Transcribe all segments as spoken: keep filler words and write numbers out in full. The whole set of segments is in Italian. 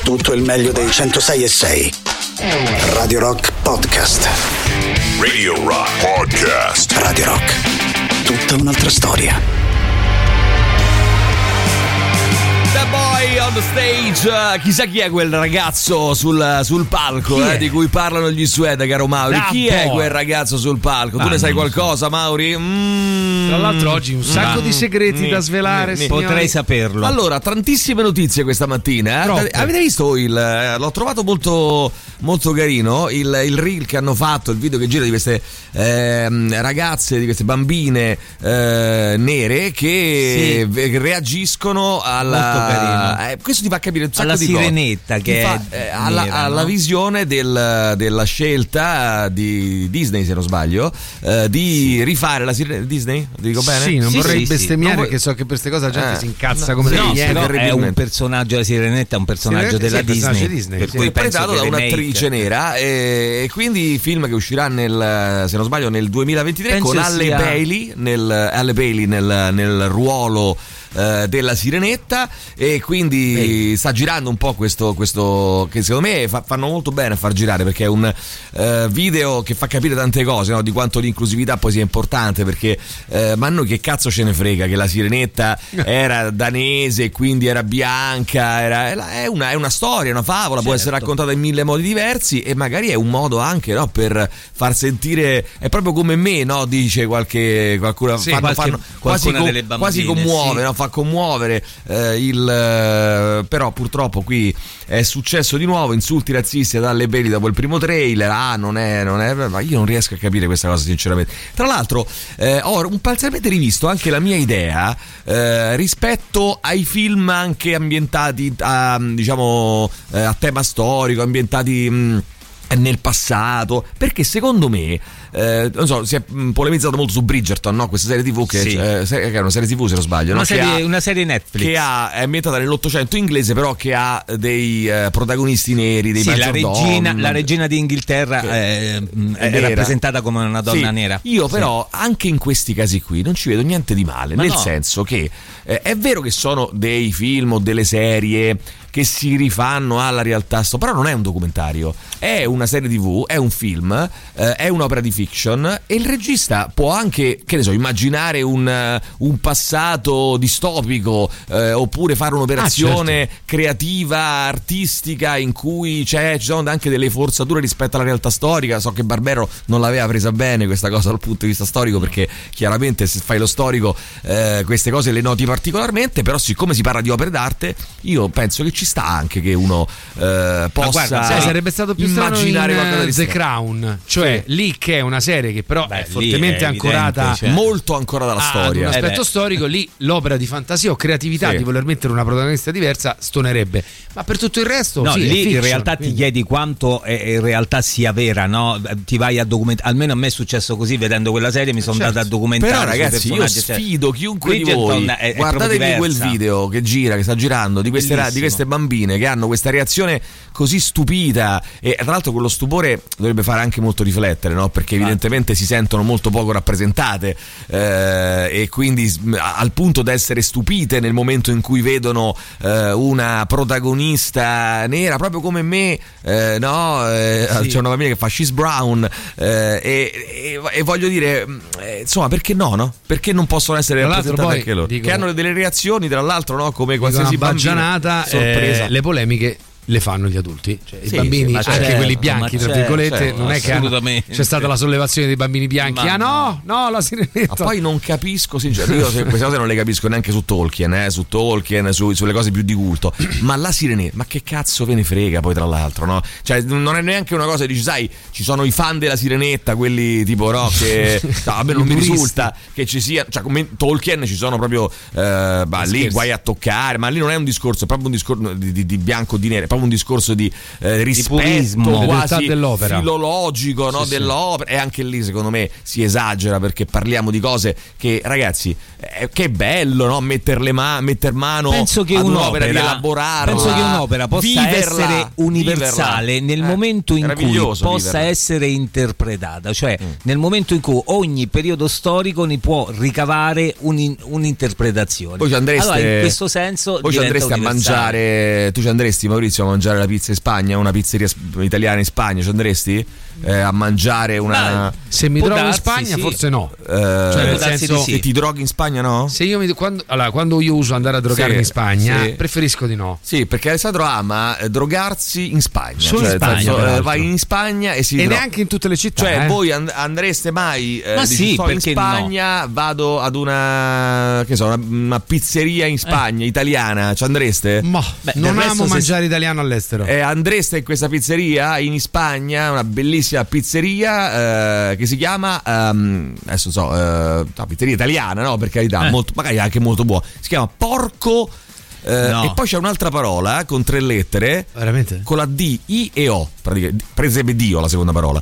tutto il meglio dei centosei e sei. Radio Rock Podcast. Radio Rock Podcast. Radio Rock. Tutta un'altra storia. The Boy on the Stage. Uh, chissà chi è quel ragazzo sul, sul palco eh, di cui parlano gli Suede, caro Mauri. Da chi boy. è quel ragazzo sul palco? Ma tu ne sai non qualcosa, Mauri? Mm. Tra l'altro oggi un sacco Mm. di segreti Mm. da svelare, Mm. signori. Potrei saperlo. Allora, tantissime notizie questa mattina. eh. Troppe. Avete visto il. eh, L'ho trovato molto, molto carino. Il, il reel che hanno fatto, il video che gira di queste ehm, ragazze, di queste bambine eh, nere che Sì. v- reagiscono alla. Molto carino. eh, questo ti fa capire un sacco Alla di cose. sirenetta Ti che fa, è eh, alla, nera, alla no? visione del, della scelta di Disney, se non sbaglio, eh, di rifare la sirenetta. Disney? Lo dico bene? Sì, non Sì, vorrei sì, sì. bestemmiare, Non vuoi- che so che per queste cose la gente Eh. si incazza No, come sì, delle No, sì, iene. però è terribilmente. un personaggio, la sirenetta è un personaggio Sirenetta, della sì, personaggio Disney, Disney, per sì. cui penso interpretato che da le un'attrice make- nera e, e quindi film che uscirà nel, se non sbaglio, nel duemilaventitré Penso con Halle sia- Bailey nel, Halle Bailey nel, nel ruolo eh, della sirenetta, e quindi Ehi. sta girando un po' questo, questo che secondo me fa- fanno molto bene a far girare, perché è un eh, video che fa capire tante cose, no? Di quanto l'inclusività poi sia importante, perché eh, ma a noi che cazzo ce ne frega che la sirenetta era danese e quindi era bianca, era, è, una, è una storia, una favola, può Certo. essere raccontata in mille modi diversi, e magari è un modo anche, no, per far sentire, è proprio come me, no, dice qualche qualcuno, Sì, fanno, qualche- fanno quasi, qualcuna com- delle bambine, quasi commuove, sì. no? Fa commuovere eh, il eh, però purtroppo qui è successo di nuovo, insulti razzisti ad Halle Bailey dopo il primo trailer. Ah, non è, non è, ma io non riesco a capire questa cosa sinceramente. Tra l'altro eh, ho un parzialmente rivisto anche la mia idea eh, rispetto ai film anche ambientati a, diciamo eh, a tema storico, ambientati mh, nel passato, perché secondo me eh, non so, si è mh, polemizzato molto su Bridgerton, no? Questa serie tv che, Sì. eh, se- che è una serie tv, se non sbaglio, una, no? Che serie, ha- una serie Netflix. che ha, è ambientata nell'Ottocento inglese, però che ha dei eh, protagonisti neri, dei Sì, la maggiordomi. regina, la regina d'Inghilterra Che- eh, mh, è nera. rappresentata come una donna Sì, nera. Io però anche in questi casi qui non ci vedo niente di male, Ma nel no. senso che eh, è vero che sono dei film o delle serie che si rifanno alla realtà, sto- però non è un documentario, è una serie tv, è un film, eh, è un'opera di fiction, e il regista può anche, che ne so, immaginare un, eh, un passato distopico, eh, oppure fare un'operazione Ah, certo. creativa, artistica, in cui c'è, ci sono anche delle forzature rispetto alla realtà storica. So che Barbero non l'aveva presa bene questa cosa dal punto di vista storico, perché chiaramente se fai lo storico eh, queste cose le noti particolarmente, però siccome si parla di opere d'arte, io penso che ci sta anche che uno eh, possa guarda, Sai, sarebbe stato più strano immaginare in qualcosa eh, di The strano. Crown, cioè lì che è una serie che però Beh, è lì fortemente è ancorata evidente, cioè. molto ancora dalla a- ad storia. un aspetto Eh beh. storico. Lì l'opera di fantasia o creatività Sì. di voler mettere una protagonista diversa stonerebbe, ma per tutto il resto No, sì, è lì in fiction, realtà ti quindi- chiedi quanto è- in realtà sia vera, no? Ti vai a documentare. Almeno a me è successo così vedendo quella serie, mi sono certo. dato a documentare. Però sui ragazzi, io personaggi, cioè, sfido chiunque di Bridgerton voi, è- è proprio guardatevi quel diversa. video che gira, che sta girando, di queste, ra- di Bellissimo. queste bambine che hanno questa reazione così stupita, e tra l'altro quello stupore dovrebbe fare anche molto riflettere, no? Perché evidentemente si sentono molto poco rappresentate, eh, e quindi s- al punto da essere stupite nel momento in cui vedono eh, una protagonista nera, proprio come me, eh, no? Eh, Sì. C'è una bambina che fa She's Brown, eh, e, e- e voglio dire, eh, insomma, perché no, no? Perché non possono essere Tra l'altro rappresentate poi, anche loro? dico- Che hanno delle reazioni, tra l'altro, no? Come Dico qualsiasi una bambino. baggianata, Sorpresa. eh, le polemiche le fanno gli adulti, cioè Sì, i bambini, sì, ma anche certo, quelli ma bianchi tra certo, virgolette, certo, non è che hanno- assolutamente. c'è stata la sollevazione dei bambini bianchi. Ma Ah no, no, la sirenetta. Ma poi non capisco, sinceramente, io se- queste cose non le capisco neanche su Tolkien, eh, su Tolkien, su- sulle cose più di culto. Ma la sirenetta, ma che cazzo ve ne frega poi, tra l'altro, no? Cioè, non è neanche una cosa, dici, sai, ci sono i fan della sirenetta, quelli tipo, no, che no, a me non I mi puristi. risulta che ci sia, cioè come Tolkien ci sono proprio eh, bah, lì Scherzi. guai a toccare, ma lì non è un discorso, è proprio un discorso di, di- di bianco o di nero, è proprio un discorso di eh, rispetto purismo. Fedeltà quasi dell'opera. filologico, no, Sì, sì. dell'opera. E anche lì secondo me si esagera, perché parliamo di cose che, ragazzi, eh, che bello, no? Metterle ma- metter mano Penso che ad un'opera, un'opera, rielaborarla, penso che un'opera possa viverla, essere universale viverla. nel Eh, momento in cui meraviglioso possa viverla. essere interpretata, cioè Mm. nel momento in cui ogni periodo storico ne può ricavare un- un'interpretazione. Poi ci andreste, allora, in questo senso poi ci diventa andresti a universale. mangiare, tu ci andresti, Maurizio, andresti a mangiare la pizza in Spagna, una pizzeria italiana in Spagna, ci andresti? Eh, a mangiare una... Beh, se mi trovo in Spagna sì. forse no. Eh, Cioè, nel darsi senso di sì. che ti droghi in Spagna, no? Se io mi, quando, allora, quando io uso andare a drogarmi Sì, in Spagna, sì. preferisco di no. Sì, perché Alessandro ama eh, drogarsi in Spagna. Solo cioè, in Spagna, nel senso, eh, peraltro. vai in Spagna e si E dro- neanche in tutte le città. Cioè, eh. voi and- andreste mai eh, Ma dici, sì, sto in perché Spagna, vado ad una che so, una, una pizzeria in Spagna italiana, ci andreste? Ma Beh, non del amo resto se- mangiare italiano all'estero. Eh, andreste in questa pizzeria in Spagna, una bellissima pizzeria eh, che si chiama ehm, adesso so, eh, no, pizzeria italiana, no? Per carità, Eh. molto, magari anche molto buona. Si chiama Porco eh, No. e poi c'è un'altra parola eh, con tre lettere. Veramente? Con la D, I e O, praticamente, presepe Dio la seconda parola,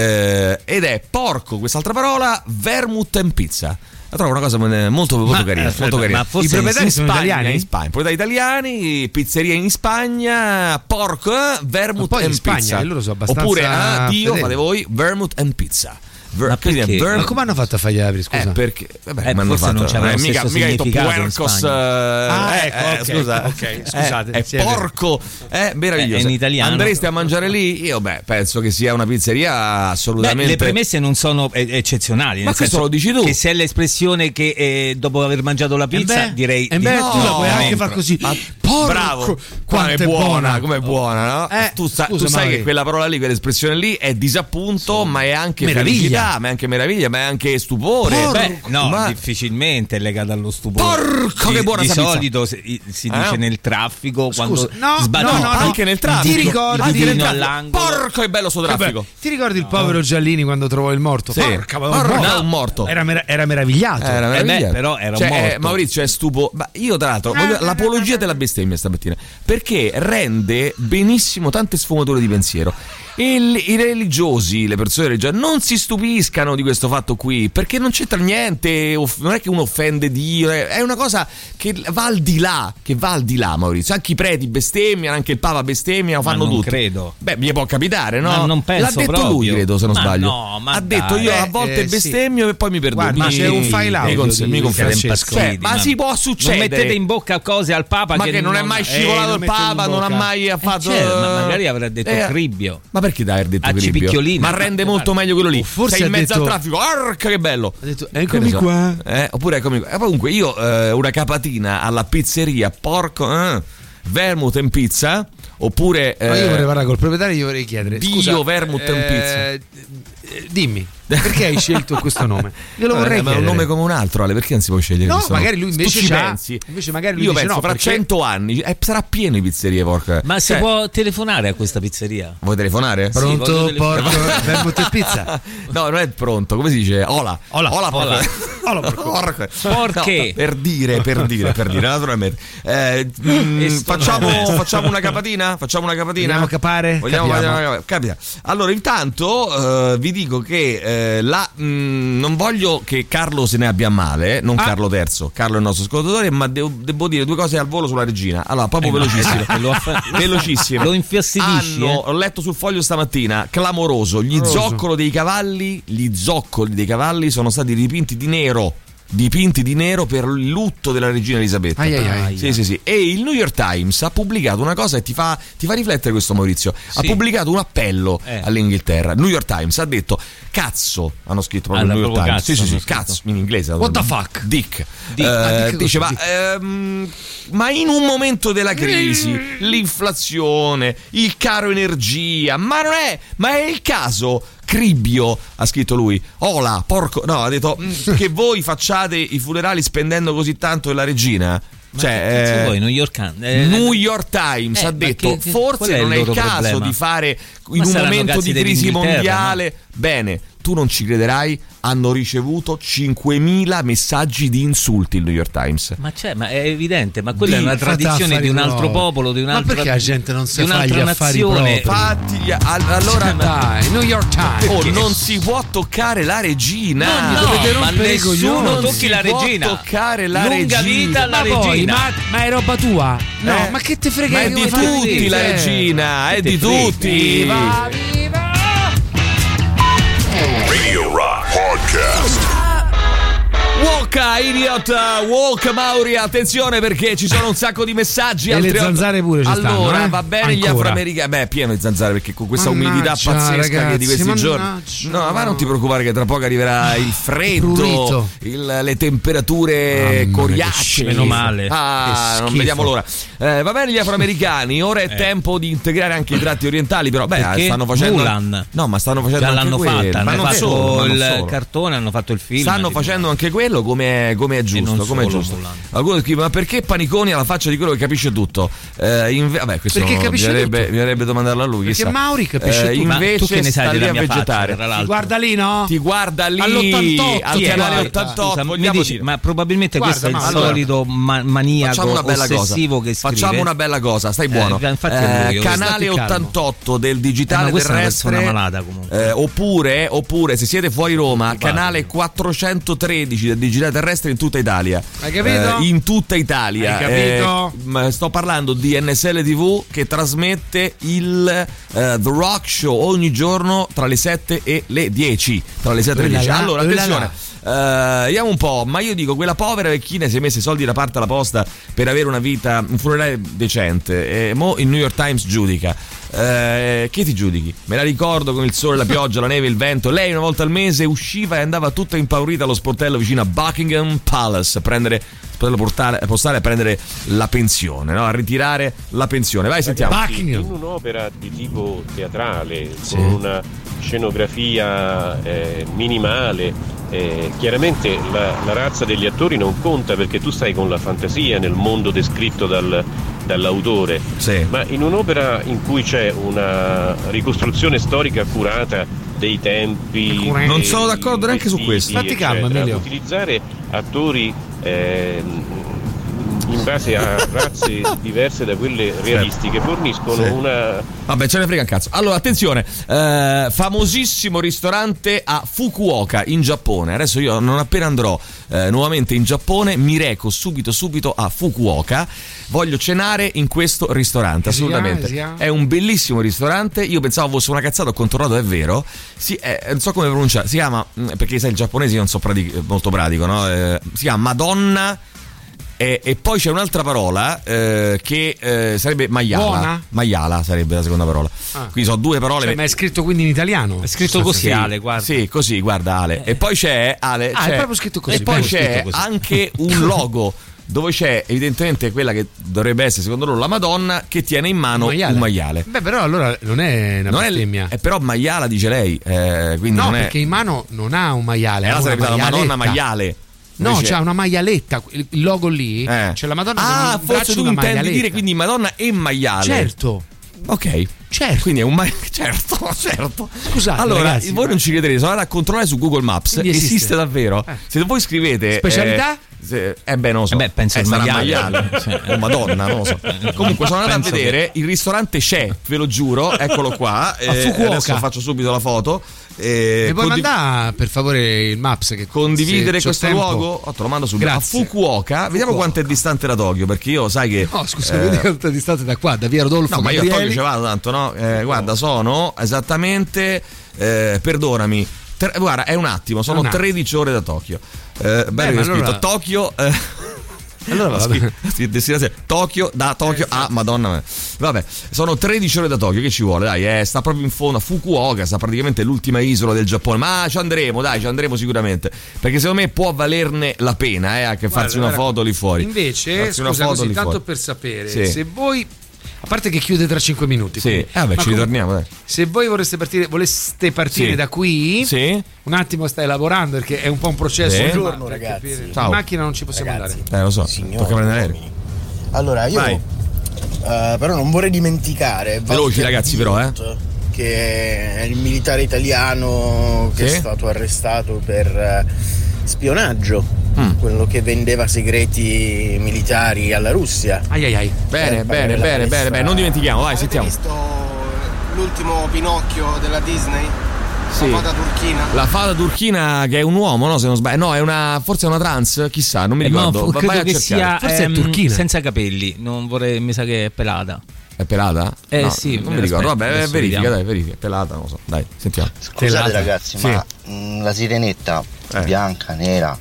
eh, ed è porco, quest'altra parola, vermouth and pizza. La trovo una cosa molto, molto Ma, carina, aspetta, molto carina. ma forse I proprietari in sono Spagna, italiani? in Spagna, proprietari italiani, pizzeria in Spagna, porco, eh, vermouth Ma poi in and Spagna, pizza. e loro sono abbastanza Oppure ah, Dio, fedeli. fate voi, vermouth and pizza. Ver- Ma quindi è perché? vermouth- Ma come hanno fatto a fargli aprire, scusa? eh, perché vabbè, Eh, ma hanno forse fatto, non c'aveva eh, lo mica, stesso mica detto significato in puercos, Spagna. eh, Ah, eh, ecco, eh, ok, scusa, ok, scusate, eh, sì, è è vero. porco, è meraviglioso. È in italiano. Andresti a mangiare lì? Io beh, penso che sia una pizzeria Beh, assolutamente. le premesse non sono eh, eccezionali. Ma nel questo senso lo dici tu. Che se è l'espressione che eh, dopo aver mangiato la pizza, beh, direi e di beh, no. tu la puoi anche No. far così. Ah, Porco, bravo, quanto è è buona, buona. come è buona, no? Eh, tu, sa- scusa, tu sai Mauri. che quella parola lì, quell'espressione lì è disappunto, ma è anche Meraviglia. felicità, ma è anche meraviglia, ma è anche stupore. Beh, no, ma- difficilmente è legata allo stupore. Porco, di, che buona Di sta pizza. solito si, si dice Eh? nel traffico quando no, sbatti no, un no, po'. anche nel traffico. Ti ricordi Anche di- nel Vino traffico. all'angolo. Porco è bello sto traffico. Vabbè, ti ricordi il povero Giallini quando trovò il morto? Sì. Porca, ma un Porca, morto. un morto. Era, mera- era meravigliato. Era Eh beh, meravigliato. però era un Cioè, morto. eh, Maurizio è stupo. Ma io, tra l'altro, voglio l'apologia della bestemmia stamattina. Perché rende benissimo tante sfumature di pensiero. E il- i religiosi, le persone religiose, non si stupiscano di questo fatto qui, perché non c'entra niente, off- non è che uno offende Dio, è è una cosa che va al di là, che va al di là, Maurizio. Anche i preti bestemmiano, anche il Papa bestemmia, lo Ma fanno non tutti. credo. Beh, mi può capitare, no? Ma non penso L'ha detto proprio. lui, credo, se non Ma sbaglio. no, ma ha detto dai. io a Eh, volte eh, sì. bestemmio e poi mi perdono. Guarda, Mi- c'è un file mi audio cons- di mi confermo. Francesco. Cioè, ma Ma si può non succedere. mettete in bocca cose al Papa Ma che, che non è mai Eh, scivolato non il metterlo in Papa, non ha bocca. mai fatto. certo, ma magari avrà detto Eh, cribbio. Ma perché dai aver detto A cribbio? Cipicchiolina. Ma rende molto meglio quello lì. Forse Sei in ha mezzo detto- al traffico. Arca che bello. Ha detto, Che eccomi ne so. qua. Eh, oppure eccomi qua. E comunque io eh, una capatina alla pizzeria, porco eh, vermouth and pizza. Oppure Ma io eh, vorrei parlare col proprietario, gli vorrei chiedere. Dio, Scusa, vermouth and eh, eh, dimmi, perché hai scelto questo nome? Glielo Vabbè, vorrei ma è un chiedere. nome come un altro, Ale, perché non si può scegliere No, questo magari nome? lui invece Tu ci c'ha- pensi. invece magari lui Io dice penso no, fra perché- cento anni eh, sarà pieno di pizzerie, porca. Ma si Cioè, può telefonare a questa pizzeria? vuoi telefonare? voglio Pronto, telefonare. porco, vermouth e pizza. No, non è pronto, come si dice? Ola. Ola. Ola, Ola. porco. Ola, porco. Porco. Porche. No, per dire, per dire, per dire, naturalmente. Eh, mm, E sto facciamo, nome. facciamo una capatina? Facciamo una capatina? Vogliamo capare? Vogliamo Capiamo. vogliamo- capita. Allora, intanto eh, vi dico che eh, la, mm, non voglio che Carlo se ne abbia male, non Ah. Carlo terzo, Carlo è il nostro ascoltatore, ma devo, devo dire due cose al volo sulla regina. Allora, proprio Eh, no, velocissimo. esatto, lo affa- velocissimo. Lo infastidisci, Hanno, eh? ho letto sul foglio stamattina, clamoroso, gli Clamoroso. zoccoli dei cavalli, gli zoccoli dei cavalli sono stati dipinti di nero. Dipinti di nero per il lutto della regina Elisabetta. Ai, ai, ai. Sì, sì, sì. E il New York Times ha pubblicato una cosa e ti fa, ti fa riflettere questo, Maurizio. Ha Sì. pubblicato un appello Eh. all'Inghilterra. New York Times ha detto cazzo, hanno scritto proprio Ah, il New York proprio Times. cazzo Sì, sì, hanno sì, scritto. cazzo in inglese. What the fuck? Dick. Dick. Eh, Ah, Dick diceva, Dick. ehm, ma in un momento della crisi, l'inflazione, il caro energia, ma non è, ma è il caso. Cribbio, ha scritto lui. Ola, porco. No, ha detto mm, che voi facciate i funerali spendendo così tanto della regina. Ma Cioè, che cazzo eh, vuoi, New York Times? Eh, New York Times eh, ha ma detto che- che- forse qual è non il è il loro caso problema? di fare in Ma un saranno momento cazzi di crisi dell'Inghilterra, mondiale. Bene, tu non ci crederai, hanno ricevuto cinquemila messaggi di insulti il New York Times. Ma c'è, ma è evidente, ma quella Di- è una fate tradizione affari di un altro tuoi. popolo, di Ma un'altra perché la gente non si di fa un'altra gli affari nazione. propri? Infatti, al- allora Dai, New York Times. oh, non si può toccare la regina. No, No, dovete ma rompere i nessuno coglioni. tocchi si la può regina. toccare la Lunga regina. vita alla Ma poi, regina. ma, ma è roba tua? No, Eh, ma che te frega? Ma è che di vuoi fare tutti te? la Eh. regina, è Che di te frega? tutti. Viva, viva! Radio Rock Podcast. Rocca, Idiot, Walk Mauri, attenzione perché ci sono un sacco di messaggi. E le zanzare pure ci stanno. Allora, eh? va bene Ancora. gli afroamericani. Beh, pieno di zanzare perché con questa Mannaggia, umidità pazzesca ragazzi, che di questi mannaggia. giorni. No, ma non ti preoccupare che tra poco arriverà il freddo, Prurito. il, le temperature Mamma, coriacee. meno male. Ah, Che non schifo. vediamo l'ora. Eh, va bene gli afroamericani, ora è Eh. tempo di integrare anche i tratti orientali, però beh, Perché stanno facendo Mulan. No, ma stanno facendo Già anche l'hanno quello. fatta, ma hanno non fatto solo, ma non il solo. cartone, hanno fatto il film. Stanno di facendo anche quello come è, come è giusto, non come è solo giusto. Mulan. Qualcuno scrive: ma perché Paniconi ha la faccia di quello che capisce tutto? Eh, inve- vabbè, questo Perché no, capisce bisognerebbe, tutto. bisognerebbe domandarlo a lui. Perché chissà. Mauri capisce Eh, tutto. Ma invece tu che ne sai sta lì della a mia faccia, vegetare. tra l'altro? Ti guarda lì, no? Ti guarda lì all'ottantotto, al chi è? canale Guarda. ottantotto. Scusa, mi vogliamo dici, dire. ma probabilmente Guarda, questo è il ma allora- solito ma- maniaco Facciamo una bella cosa. ossessivo che scrive. Facciamo una bella cosa, stai buono. Eh, infatti è lui, Eh, io- canale stati calmo. ottantotto del Eh, ma digitale questa è una terrestre. persona malata comunque. Eh, oppure, oppure se siete fuori Roma, Ti canale quattrocentotredici del digitale terrestre in tutta Italia. Hai capito? Eh, in tutta Italia. Hai capito? Eh, ma sto parlando di N S L T V che trasmette il eh, The Rock Show ogni giorno tra le sette e le dieci. Tra le sette e le dieci. Ulala, Allora, ulala. attenzione. Uh, vediamo un po', ma io dico quella povera vecchina si è messa i soldi da parte alla posta per avere una vita, un funerale decente e mo il New York Times giudica. Uh, che ti giudichi? Me la ricordo con il sole, la pioggia, la neve, il vento. Lei una volta al mese usciva e andava tutta impaurita allo sportello vicino a Buckingham Palace a prendere sportello portale- postale a prendere la pensione, no? A ritirare la pensione. Vai, sentiamo. Buckingham. In un'opera di tipo teatrale, con una scenografia eh, minimale, eh, chiaramente la, la razza degli attori non conta perché tu stai con la fantasia nel mondo descritto dal, dall'autore, Sì. ma in un'opera in cui c'è una ricostruzione storica accurata dei tempi, Non dei sono d'accordo neanche su vestiti, questo. Fatti calma, eccetera, Emilio. utilizzare attori eh, in base a razze diverse da quelle realistiche forniscono Sì. una Vabbè, ce ne frega un cazzo. Allora, attenzione, eh, famosissimo ristorante a Fukuoka in Giappone. Adesso io non appena andrò eh, nuovamente in Giappone mi reco subito subito a Fukuoka. Voglio cenare in questo ristorante, Si chiama? assolutamente. Si chiama? È un bellissimo ristorante. Io pensavo fosse una cazzata, ho controllato, è vero. Sì, eh, non so come pronunciare. Si chiama, mh, perché sai il giapponese io non so prati- molto pratico, no? Eh, si chiama Madonna. E, e poi c'è un'altra parola eh, che eh, sarebbe maiala. Buona? Maiala sarebbe la seconda parola. Ah. Quindi sono due parole. Cioè, ma è scritto quindi in italiano? È scritto così, Sì, Ale, guarda. Sì, così, guarda Ale. E poi c'è Ale. Ah, c'è- è proprio scritto così, E poi bello c'è scritto così. anche un logo dove c'è evidentemente quella che dovrebbe essere secondo loro la Madonna che tiene in mano un maiale. Beh, però allora non è una Non è, bestemmia. è però maiala dice lei, eh, quindi No, non è. perché in mano non ha un maiale, Eh, ha allora una sarebbe stata Madonna maialetta. maiale. No, Invece- c'ha una maialetta, il il logo lì, Eh. c'è la Madonna con Ah, il forse braccio tu una intendi maialetta. dire quindi Madonna e maiale. Certo, Ok. certo. Quindi è un ma- certo, certo. Scusate, allora, ragazzi, voi ma- non ci crederete, sono andato a controllare su Google Maps, Quindi esiste, esiste. davvero. Eh. Se voi scrivete Specialità? Eh, se- eh beh, non lo so. Eh beh, penso eh, il sarà maiale. maiale. Sì. Oh, Madonna, non lo so. Comunque sono andato Penso a vedere, il ristorante c'è, ve lo giuro, eccolo qua. eh, Fukuoka. adesso faccio subito la foto. Eh, Mi puoi condiv- mandare per favore il Maps che Condividere se c'ho questo tempo. luogo? Oh, te lo mando subito. Grazie. A Fukuoka, vediamo Fukuoka. quanto è distante da Tokyo, perché io sai che. No, scusa, eh, vedi quanto è distante da qua, da via Rodolfo No, ma io a Tokyo Gabrieli. ci vado tanto, no? Eh, guarda, sono esattamente, eh, perdonami, tre- guarda, è un attimo, sono Un attimo. tredici ore da Tokyo. Eh, bello ma che ho scritto allora- Tokyo. Eh, Allora, ho vabbè. scritto- ho scritto destinazione Tokyo, da Tokyo a Madonna. Vabbè, sono tredici ore da Tokyo, che ci vuole? Dai, eh, sta proprio in fondo a Fukuoka, sta praticamente l'ultima isola del Giappone. Ma ci andremo, dai, ci andremo sicuramente. Perché secondo me può valerne la pena, eh, anche farsi una Guarda, foto lì fuori. Invece, Farsi una scusa, foto così, lì tanto fuori. per sapere, Sì. se voi, a parte che chiude tra cinque minuti, Sì, quindi- eh, vabbè, ma ci comunque, ritorniamo, dai. se voi vorreste partire, voleste partire Sì. da qui, Sì? un attimo stai lavorando perché è un po' un processo. Sì. Buongiorno, per ragazzi. capire. Ciao. In macchina non ci possiamo Ragazzi. andare. Eh, lo so, Signori, tocca prendere l'aereo. uomini. Allora, io Vai. eh, però non vorrei dimenticare Veloci, Walter ragazzi, però, eh. Biot, che è il militare italiano che Sì. è stato arrestato per eh, spionaggio, Mm. quello che vendeva segreti militari alla Russia. Ai ai ai. Bene, Per bene, pagare la bene, bene, palestra. bene, non dimentichiamo, vai, Avete sentiamo. visto l'ultimo Pinocchio della Disney? Sì. La fata turchina? La fata turchina che è un uomo, no? Se non sbaglio. No, è una. Forse è una trans, chissà, non mi Eh, no, ricordo. fu- Va- credo vai a che cercare. sia Forse è ehm, turchina. senza capelli, non vorrei, mi sa che è pelata. È pelata? Eh, No, sì, non mi ricordo. aspetta, Vabbè, adesso verifica, vediamo. dai, verifica. È pelata, non lo so. Dai, sentiamo. Scusate Pelata. ragazzi, Sì. ma mh, la sirenetta Eh. bianca, nera, Eh.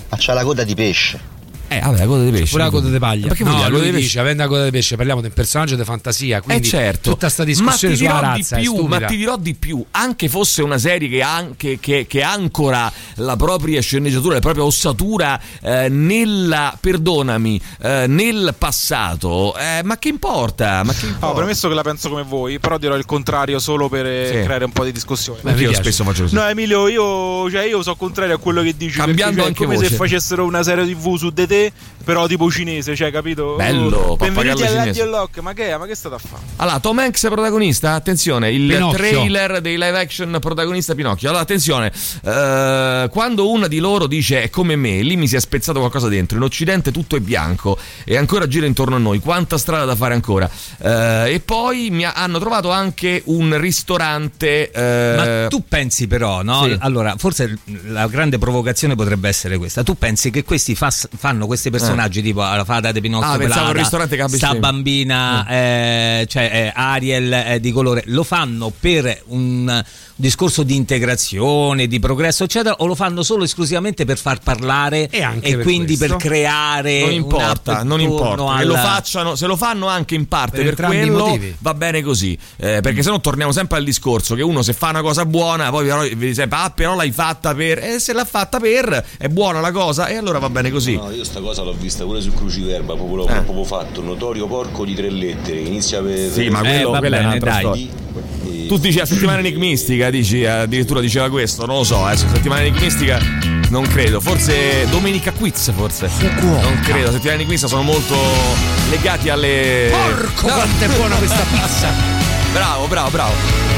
Ma c'ha la coda di pesce. Eh, vabbè, la coda di pesce. Pure la coda di paglia. Perché no, lui dice, dice, avendo la coda di pesce, parliamo di un personaggio di fantasia, quindi eh certo. tutta sta discussione ma ti sulla dirò razza di più, è stupida. ma ti dirò di più, anche fosse una serie che, anche, che, che ancora la propria sceneggiatura, la propria ossatura eh, nella, perdonami, eh, nel passato, eh, ma che importa? Ma che importa? No, premesso che la penso come voi, però dirò il contrario solo per sì. creare un po' di discussione. Perché io spesso faccio così. No, Emilio, io, cioè, io sono contrario a quello che dici. Cambiando cioè, anche come voce. se facessero una serie tivù su De Te, però tipo cinese, cioè, capito? Bello, benvenuti pappagallo all'Agli cinese. e Lock, ma che è? Ma che è stato a fare? Allora, Tom Hanks è protagonista, attenzione, il Pinocchio. trailer dei live action protagonista Pinocchio. Allora, attenzione, eh, quando una di loro dice è come me, lì mi si è spezzato qualcosa dentro, in Occidente tutto è bianco e ancora gira intorno a noi, quanta strada da fare ancora. Eh, e poi mi ha, hanno trovato anche un ristorante. Eh, Ma tu pensi però, no? Sì. Allora, forse la grande provocazione potrebbe essere questa. Tu pensi che questi fa, fanno questi personaggi eh. tipo la fata di Pinocchio, ah, pelata, al ristorante che sta bambina, eh. Eh, cioè eh, Ariel eh, di colore, lo fanno per un discorso di integrazione, di progresso, eccetera, o lo fanno solo esclusivamente per far parlare e, anche e per quindi questo. per creare non importa, non importa alla... che lo facciano, se lo fanno anche in parte per, per quello va bene così, eh, perché sennò torniamo sempre al discorso che uno se fa una cosa buona poi però vedi sempre ah però l'hai fatta per e eh, se l'ha fatta per è buona la cosa e allora va bene così. No, io sta cosa l'ho vista pure su Cruciverba, proprio, eh. proprio fatto notorio porco di tre lettere, inizia per sì ma quello, eh, quella bene, è un'altra dai. storia. Tu dici la settimana enigmistica, dici addirittura diceva questo, non lo so, eh, settimana enigmistica non credo, forse Domenica Quiz forse. Non credo, settimana enigmistica sono molto legati alle porco no. Quanto è buona questa pizza. Bravo, bravo, bravo.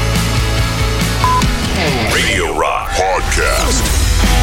Radio Rock Podcast.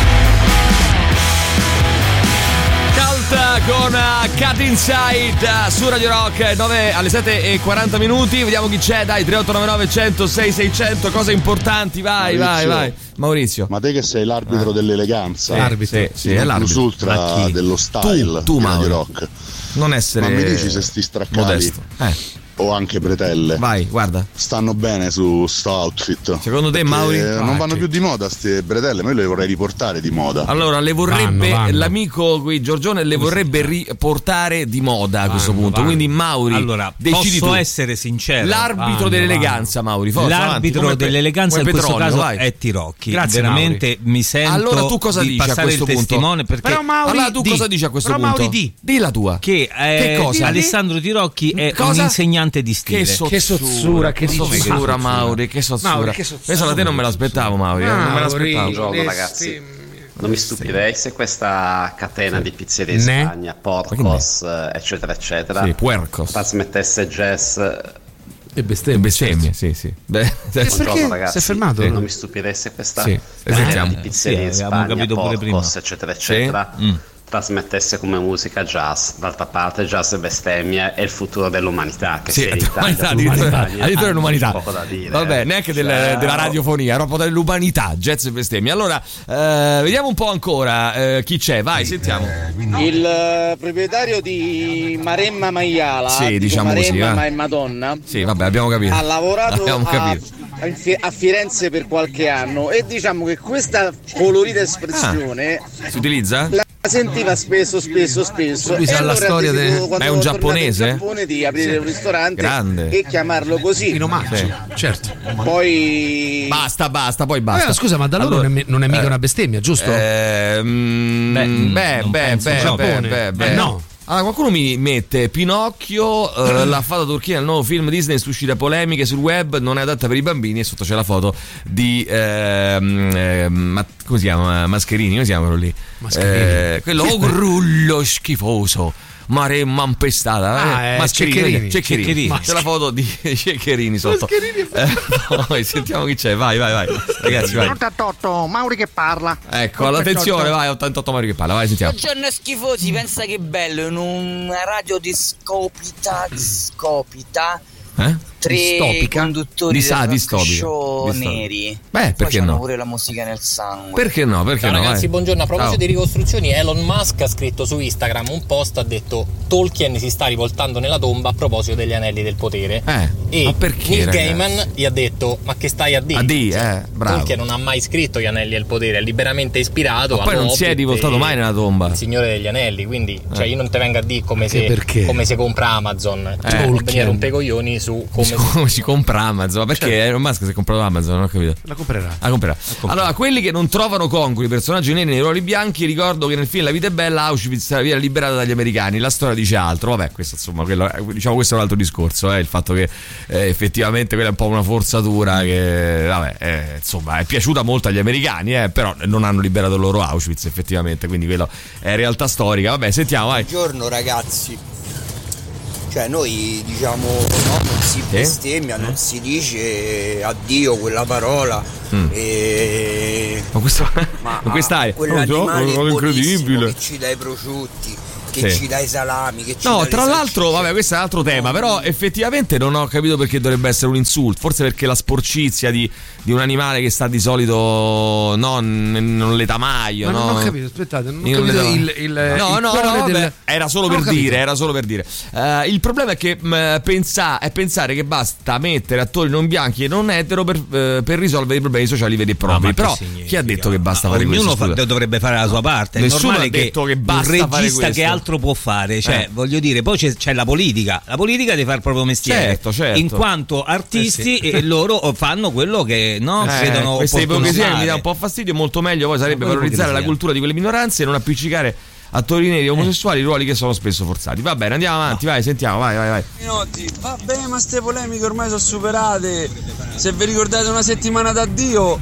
Con uh, Cut Inside uh, su Radio Rock nove alle sette e quaranta minuti. Vediamo chi c'è, dai. Tre otto nove nove uno zero sei sei zero zero. Cose importanti, vai, Maurizio. vai, vai. Maurizio. Ma te che sei l'arbitro ah. dell'eleganza, sì, l'arbitro, sì, sì, è l'arbitro ultra dello style tu, tu di Radio Rock. Non essere ma mi dici se sti straccali modesto. Eh. o anche bretelle vai guarda stanno bene su sto outfit secondo te Mauri? Non vanno più di moda ste bretelle, ma io le vorrei riportare di moda. Allora le vorrebbe vanno, vanno. l'amico qui Giorgione le vorrebbe riportare di moda a vanno, questo punto vanno. Quindi Mauri allora decidi posso tu. essere sincero, l'arbitro vanno, dell'eleganza vanno. Mauri forza, l'arbitro avanti, dell'eleganza in petrolio, questo caso vai. è Tirocchi. Grazie, veramente Mauri. Mi sento allora tu cosa di dici a passare questo il punto? testimone perché però Mauri allora tu di. cosa dici a questo però punto? Mauri di. di la tua che, eh, che cosa? Alessandro Tirocchi è cosa? un insegnante di stile. Che Che sozzura, che sozzura, Mauri, che sozzura. Mauri, che sozzura. Questa da te non me l'aspettavo, Mauri. Mauri, non me l'aspettavo. Buongiorno ragazzi. Non mi stupirei se questa catena di pizzerie in Spagna, Porcos, eccetera, eccetera, sì, Puercos, trasmettesse jazz e bestemmie, bestemmie sì, sì. Beh, buongiorno ragazzi. Si è fermato? Non mi stupirei se questa sì, catena di pizzerie in sì, Spagna, Porcos, eccetera, eccetera, sì. mm. trasmettesse come musica jazz. D'altra parte jazz e bestemmia è il futuro dell'umanità che sì, sia in Italia, l'umanità, addirittura l'umanità. Poco da dire. Vabbè, neanche del, cioè, della radiofonia, proprio dell'umanità, jazz e bestemmia. Allora, eh, vediamo un po' ancora eh, chi c'è, vai, sentiamo. Il uh, proprietario di Maremma Maiala, sì, diciamo Maremma così, eh. ma è Madonna. Sì, vabbè, abbiamo capito. Ha lavorato abbiamo a, capito. a Firenze per qualche anno e diciamo che questa colorita espressione ah, si utilizza? La sentiva spesso, spesso, spesso. Lui sa allora la storia de... Ma è un giapponese? In Giappone di aprire sì. un ristorante grande. E chiamarlo così. In omaggio, sì. certo. Poi basta, basta, poi basta. Eh, scusa, ma da loro allora, non è mica eh, una bestemmia, giusto? Eh, mm, beh, beh, beh, beh, beh, beh, beh, eh, no. Allora, qualcuno mi mette Pinocchio, eh, la fata turchina, il nuovo film Disney suscita polemiche sul web, non è adatta per i bambini e sotto c'è la foto di ehm, eh, ma, come si chiama? Mascherini, come si chiama quello lì? Eh, quello oh, grullo schifoso. Maremma impestata, ah, eh? eh, Mascherini, Ceccherini, Ceccherini. Ceccherini. C'è la foto di Ceccherini sotto. Eh, poi sentiamo chi c'è, vai, vai, vai. Ragazzi, vai. ottantotto, Mauri che parla. Ecco, attenzione, vai, ottantotto Mauri che parla, vai, sentiamo. Buongiorno schifosi, pensa che bello in una radio di scopita, scopita. Eh? tre distopica? conduttori Di sa- del distopica. show Distopica. neri. Beh, perché Poi no? c'hanno pure la musica nel sangue. Perché no? Perché Ciao no? ragazzi, eh? buongiorno. A proposito Ciao. di ricostruzioni, Elon Musk ha scritto su Instagram un post, ha detto Tolkien si sta rivoltando nella tomba a proposito degli anelli del potere. Eh, e ma perché, Neil ragazzi? Gaiman gli ha detto ma che stai a dire? A D, eh, bravo. Tolkien non ha mai scritto gli anelli del potere, è liberamente ispirato Ma poi allo non si è Hobbit rivoltato e mai nella tomba. Il Signore degli Anelli, quindi cioè Eh. io non te vengo a dire come se, perché? come se compra Amazon, Eh. cioè, non Tolkien. venire a rompere i coglioni su come Come si compra Amazon? Ma perché Elon Musk si è comprato Amazon? Non ho capito. La comprerà. La comprerà. Allora, quelli che non trovano congrui i personaggi neri nei ruoli bianchi, ricordo che nel film La vita è bella Auschwitz viene liberata dagli americani, la storia dice altro. Vabbè, questo insomma, quello, diciamo questo è un altro discorso, eh, il fatto che eh, effettivamente quella è un po' una forzatura che vabbè, eh, insomma, è piaciuta molto agli americani, eh, però non hanno liberato il loro Auschwitz effettivamente, quindi quello è realtà storica. Vabbè, sentiamo, vai. Buongiorno ragazzi. Cioè noi diciamo no, non si bestemmia, non si dice addio quella parola. Mm. E... Con questo Ma con quest'aria. quell'animale Oh, è incredibile. buonissimo, che ci dà i prosciutti, che Sì. ci dà i salami, che ci No, dà le tra l'altro, salsicce. vabbè, questo è un altro tema, però effettivamente non ho capito perché dovrebbe essere un insulto, forse perché la sporcizia di, di un animale che sta di solito no, n- non letamaio, Ma no? non ho capito, aspettate, non ho Io non capito le- il, il, no, il no, cuore no, del... vabbè, era solo Non ho per capito. dire, era solo per dire. Eh, il problema è che mh, pensa, è pensare che basta mettere attori non bianchi e non etero per, eh, per risolvere i problemi sociali veri e propri. ma che Però significa? chi ha detto che basta fare Ognuno questo? fa- scusa? dovrebbe fare la sua parte. È Nessuno normale ha detto che basta un fare regista questo. che altro può fare, cioè Eh. voglio dire, poi c'è, c'è la politica. La politica deve fare il proprio mestiere. Certo, certo. In quanto artisti Eh sì. e loro fanno quello che no, Eh, credono questa opportuno ipocrisia che mi fare. dà un po' fastidio. Molto meglio poi sarebbe Ma quale valorizzare la ipocrisia? cultura di quelle minoranze e non appiccicare attori neri e omosessuali ruoli che sono spesso forzati. Va bene, andiamo avanti, vai, sentiamo, vai, vai, vai. Minotti, vabbè, ma ste polemiche ormai sono superate. Se vi ricordate una settimana da Dio,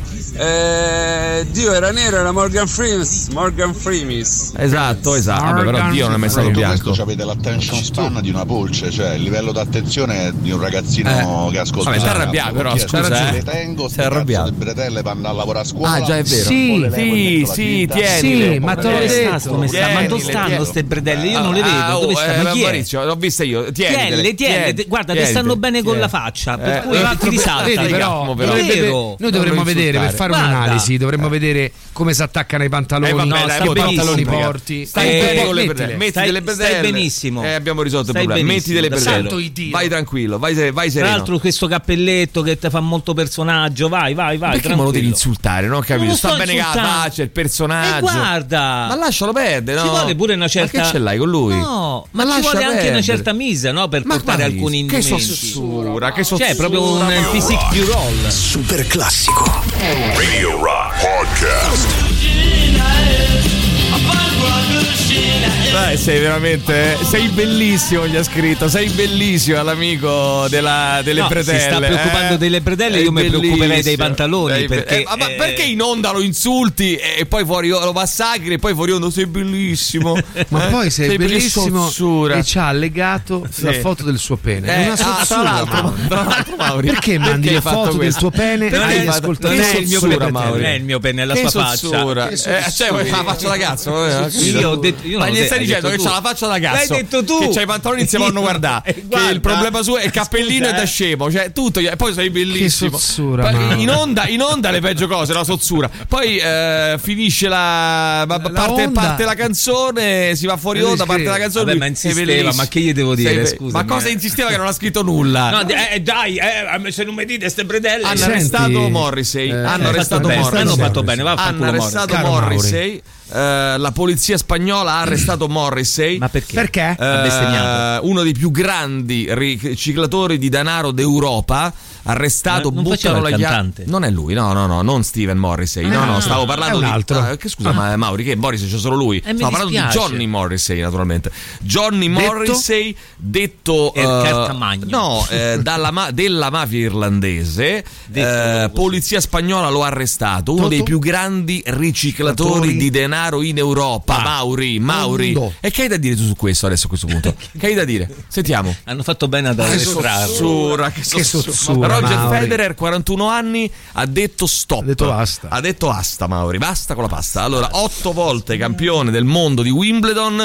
eh, Dio era nero, era Morgan Freeman. Morgan Freeman. Esatto, esatto. Vabbè, però Dio non è mai stato Tutto bianco. questo avete l'attention span di una polce, cioè il livello d'attenzione di un ragazzino Eh. che ascolta. Vabbè, la t'è radio. arrabbiato, però, Perché scusa, se eh. le tengo, Sei arrabbiato. le bretelle vanno a lavorare a scuola. Ah, già è vero. Sì, Poi le levo e Sì, metto la sì, cinta. tienile. Sì, ma te l'ho Eh, detto. sta, come sta? Ma dove Tienile, stanno tienile. ste bredelle? Io non le vedo. Ah, Dove oh, stanno? eh, Chi è? Maurizio, l'ho vista io. Tienile, Tienile, tienile, guarda, ti stanno bene con la faccia, per cui ti risaltano. Vedi, però, però. dovrebbe- Vero. noi dovremmo Non lo vedere per insultare. fare Guarda. un'analisi, dovremmo vedere come si attaccano i pantaloni, Eh, vabbè, no, dai, che poi pantaloni pantaloni porti. Stai Eh, bene con le mettile. bretelle. Metti Stai- delle stai bretelle. benissimo. Eh, abbiamo risolto il Stai problema. Metti benissimo, delle da bretelle. santo Iddio. Vai tranquillo, vai, se- vai Tra sereno. l'altro questo cappelletto che ti fa molto personaggio, vai, vai, vai. Perché me lo devi tranquillo. insultare? Non ho capito. Non lo Sta sto bene che la insultando. faccia, il personaggio. E guarda, Ma lascialo perdere, no? ci vuole pure una certa. Ma che ce l'hai con lui? No, ma, Ma ci lascia vuole anche perdere. una certa mise, no? Per Ma portare guarda, alcuni che indumenti. sossura, che sossura. Cioè, proprio un eh, physique du roll. Super classico. Radio Rock Podcast. Beh, sei veramente. Sei bellissimo, gli ha scritto. Sei bellissimo all'amico della, delle No, bretelle. si sta preoccupando eh? delle bretelle, È io mi preoccuperei dei bellissimo. pantaloni. Sei be- Perché, eh, ma, ma eh, perché in onda lo insulti e poi fuori lo massacri e poi fuori onda sei bellissimo. Ma Eh? poi sei, be- che bellissimo sozzura. e ci ha allegato Sì. la foto del suo pene. Eh, È una ah, tra sozzura, l'altro, Mauri. tra l'altro, Mauri, Perché mandi hai le fatto foto del questo? tuo pene Perché agli hai fatto- ascoltatori? non è il mio sozzura, pene, Mauri. non è il mio pene, è la Che sua faccia. sozzura. Che Eh, sozzura. cioè, vuoi la faccia da cazzo? Eh, Io ho detto, io ma non gli ho stai detto, dicendo hai che detto c'ha tu. la faccia da cazzo? L'hai detto tu. Che c'ha i pantaloni non si vanno guardare. Eh, Che guarda. il problema suo è il cappellino Scusa, è da eh. scemo. Cioè, tutto. E poi sei bellissimo. Che sozzura, Poi Mauri. in onda, in onda le peggio cose, la sozzura. Poi eh, finisce la. La parte, onda. parte la canzone, si va fuori Eh, onda, parte scrive. la canzone. Vabbè, lui ma sei insisteva, bellissimo. ma che gli devo dire, Sei be- scusami, Ma cosa eh. insisteva che non ha scritto nulla? No, eh, dai, eh, se non mi dite ste bredelle. Hanno Senti, arrestato Morrissey. eh, hanno eh, arrestato bene, Morrissey. hanno fatto bene, va a Hanno fanculo arrestato Caro Morrissey. Eh, la polizia spagnola ha arrestato Morrissey. Ma perché? Perché? Eh, Ha bestemmiato. uno dei più grandi riciclatori di denaro d'Europa, arrestato, Ma non buttano faceva la il chiave. cantante? Non è lui, no, no, no, non Steven Morrissey. No, no, stavo parlando è un di altro. Ah, che scusa, ma Mauri, che Morrissey c'è solo lui. Eh, mi Stavo parlando di dispiace. Johnny Morrissey, naturalmente. Johnny Detto? Morrissey, detto El eh, Cartamagno. no, eh, dalla ma- della mafia irlandese. Detto eh, così. polizia spagnola lo ha arrestato. Uno Toto? dei più grandi riciclatori Riciclatori? di denaro in Europa. Mauri, Mauri. Mondo. E che hai da dire tu su questo adesso a questo punto? Che hai da dire? Sentiamo. Hanno fatto bene ad Che arrestarlo. sozzura, che Che sozzura. sozzura. Ma Roger Mauri. Federer, quarantuno anni, ha detto stop. Ha detto basta. Ha detto basta, Mauri, basta con la pasta. Allora, otto volte campione del mondo di Wimbledon.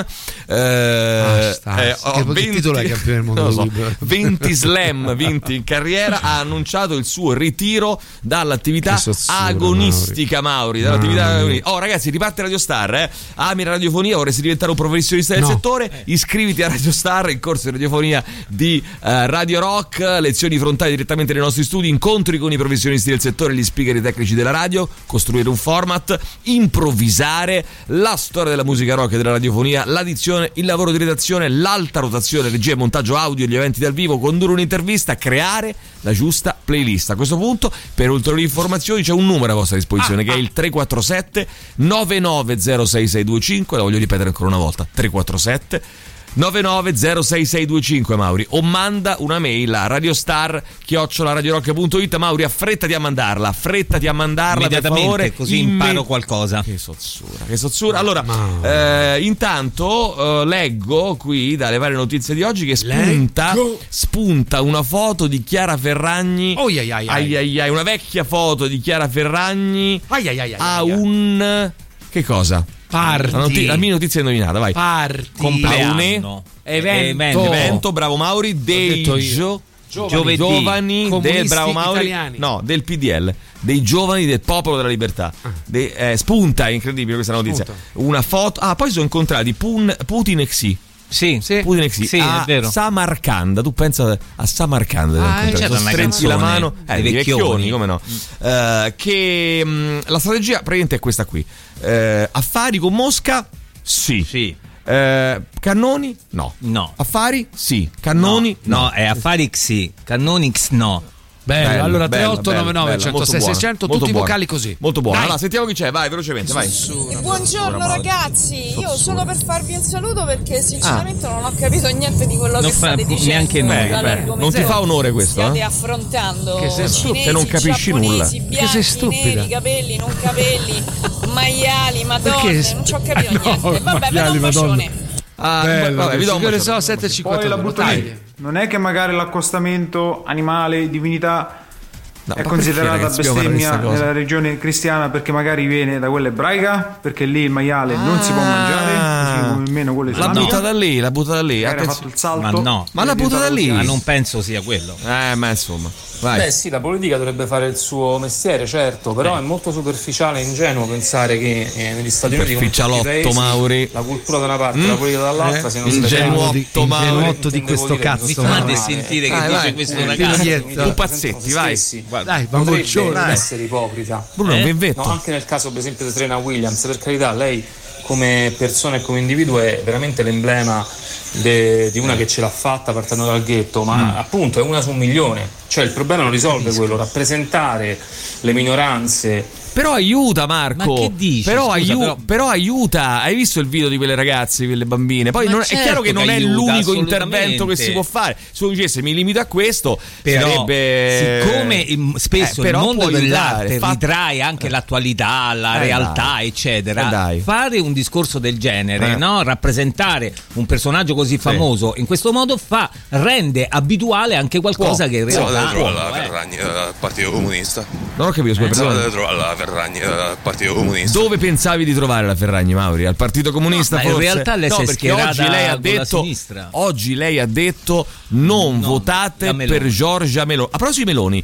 Eh, Basta. eh, Che- che titolo è campione del mondo non lo di so, Wimbledon? venti slam vinti in carriera. Ha annunciato il suo ritiro dall'attività Che sozzura, agonistica, Mauri. dall'attività Mauri. agonistica. Oh, ragazzi, riparte Radio Star, eh? Ami la radiofonia, vorresti diventare un professionista del No. settore? Iscriviti a Radio Star, il corso di radiofonia di eh, Radio Rock, lezioni frontali direttamente nei nostri studi, incontri con i professionisti del settore, gli speaker e tecnici della radio, costruire un format, improvvisare, la storia della musica rock e della radiofonia, l'addizione, il lavoro di redazione, l'alta rotazione, regia e montaggio audio, gli eventi dal vivo, condurre un'intervista, creare la giusta playlist. A questo punto, per ulteriori informazioni, c'è un numero a vostra disposizione, che è il tre quattro sette nove nove zero sei sei due cinque. La voglio ripetere ancora una volta: tre quattro sette nove nove zero sei sei due cinque, Mauri, o manda una mail a radiostar chiocciola radiorock punto it. Mauri, affrettati a mandarla, affrettati a mandarla per Immediatamente, favore, così imme- imparo qualcosa. Che sozzura, che sozzura. Allora, eh, intanto eh, leggo qui dalle varie notizie di oggi che spunta, spunta una foto di Chiara Ferragni. Oh, ai, ai, ai. Ai, ai, ai, una vecchia foto di Chiara Ferragni Ai, ai, ai, ai, a ai. un che cosa? Party. La, noti- la mia notizia è indovinata, vai. Party. Compleanno. Evento. Evento, bravo Mauri, dei detto io. gio- Giovani. giovani del Comunisti bravo Mauri, italiani. no, del P D L, dei giovani del Popolo della Libertà. De- eh, spunta, è incredibile questa notizia. Spunta. Una foto. Ah, poi sono incontrati Pun- Putin e Xi. Sì, sì, Putin e Xi sì, a è vero. Samarcanda. Tu pensa a Samarcanda? Ah, incontrati. c'era Sono una stretti la canzone mano, eh, dei di vecchioni, vecchioni. come no? Eh, che mh, la strategia praticamente è questa qui. Eh, affari con Mosca? Sì. Sì. Eh, cannoni? No. No. Affari? Sì. Cannoni? No, no, è affari sì, cannoni x no. Bello, Bello, allora bello, tre otto nove nove bello, uno zero molto sei buono, sei zero zero, molto tutti i buono. vocali così. Molto buono. Dai. Allora, sentiamo chi c'è, vai, velocemente, vai. Buongiorno ragazzi, io sono per farvi un saluto perché sinceramente non ho capito niente di quello Non che fa state dicendo. neanche noi. dall'argomento Non ti fa onore questo, stiate eh? affrontando. Che sei stu- cinesi, se non capisci giapponesi, nulla. bianchi, Che sei stupida. neri, capelli, non capelli, maiali, madonne, Perché? non ci ho capito No, niente. Vabbè, vedo maiali, un madonne. bacione. Ah, Bello, vabbè, vi do un signore, bacione. so sette e Poi cinquanta. la butto lì. Non è che magari l'accostamento animale, divinità No, è ma considerata perché, ragazzi, dobbiamo bestemmia fare questa nella cosa? regione cristiana perché magari viene da quella ebraica, perché lì il maiale non si può mangiare, così come meno quelle La islamiche. buttata lì, la buttata lì. Era Attenzione. fatto il salto. Ma no. Ma la buttata lì. Ma non penso sia quello. Eh, ma insomma. Vai. Beh sì, la politica dovrebbe fare il suo mestiere, certo, però è molto superficiale e ingenuo pensare che eh, negli Stati Uniti come in tutti i Superficialotto, paesi, Mauri. la cultura da una parte e Mm? la politica dall'altra Eh? siano Ingenuotto, slegali. Mauri. Ingenuotto di questo cazzo. Mi fate sentire che Vai, dice vai. questo Eh, ragazzo. Biglietto. Pupazzetti, vai. Stessi. Dai, Potrebbe bamboccione. non dai. essere ipocrita. Bruno, Eh? ben vetto. No, anche nel caso per esempio di Serena Williams, per carità, lei come persona e come individuo è veramente l'emblema de- di una che ce l'ha fatta partendo dal ghetto, ma Mm. appunto è una su un milione, cioè il problema non risolve quello, rappresentare le minoranze. Però aiuta, Marco. Ma che dici? Però, Scusa, aiu- però- però aiuta. Hai visto il video di quelle ragazze, di quelle bambine? Poi Ma non- è certo chiaro che non che è aiuta, l'unico assolutamente. intervento che si può fare. Se uno dicesse mi limito a questo, Però, sarebbe. siccome il- spesso Eh, il però mondo può aiutare, dell'arte fa- ritrae anche l'attualità, la Eh, realtà, dai. eccetera, Eh, dai. fare un discorso del genere, Eh. no? Rappresentare un personaggio così famoso in questo modo fa rende abituale anche qualcosa Può. che in Può, realtà deve trovare non la è. Ferragni dal Partito Comunista. Non ho capito, scusa, Pensavo perdona. di trovare la Ferragni dal Partito Comunista. Dove pensavi di trovare la Ferragni, Mauri? Al Partito Comunista? No, ma in forse? realtà lei no, si è perché schierata oggi lei ha con la detto sinistra. oggi lei ha detto non No, votate la Meloni. per Giorgia Meloni. A proposito di Meloni,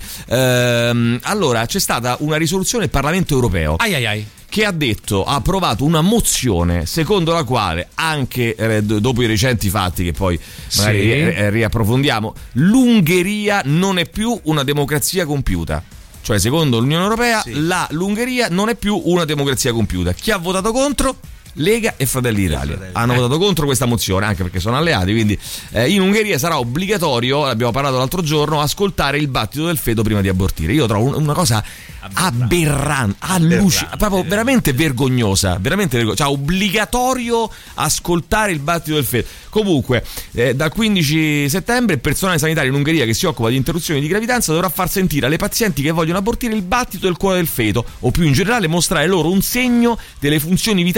ehm, allora c'è stata una risoluzione del Parlamento europeo. Ai ai ai. Che ha detto, ha approvato una mozione secondo la quale anche eh, d- dopo i recenti fatti che poi magari Sì. ri- eh, riapprofondiamo, l'Ungheria non è più una democrazia compiuta. Cioè, secondo l'Unione Europea, la, l'Ungheria non è più una democrazia compiuta. Chi ha votato contro? Lega e Fratelli d'Italia hanno Eh. votato contro questa mozione, anche perché sono alleati, quindi eh, in Ungheria sarà obbligatorio, l'abbiamo parlato l'altro giorno, ascoltare il battito del feto prima di abortire. Io trovo un- una cosa aberrante, alluci- proprio veramente vergognosa, veramente vergognosa. Cioè, obbligatorio ascoltare il battito del feto. Comunque, eh, dal quindici settembre il personale sanitario in Ungheria che si occupa di interruzioni di gravidanza dovrà far sentire alle pazienti che vogliono abortire il battito del cuore del feto, o più in generale mostrare loro un segno delle funzioni vitali in modo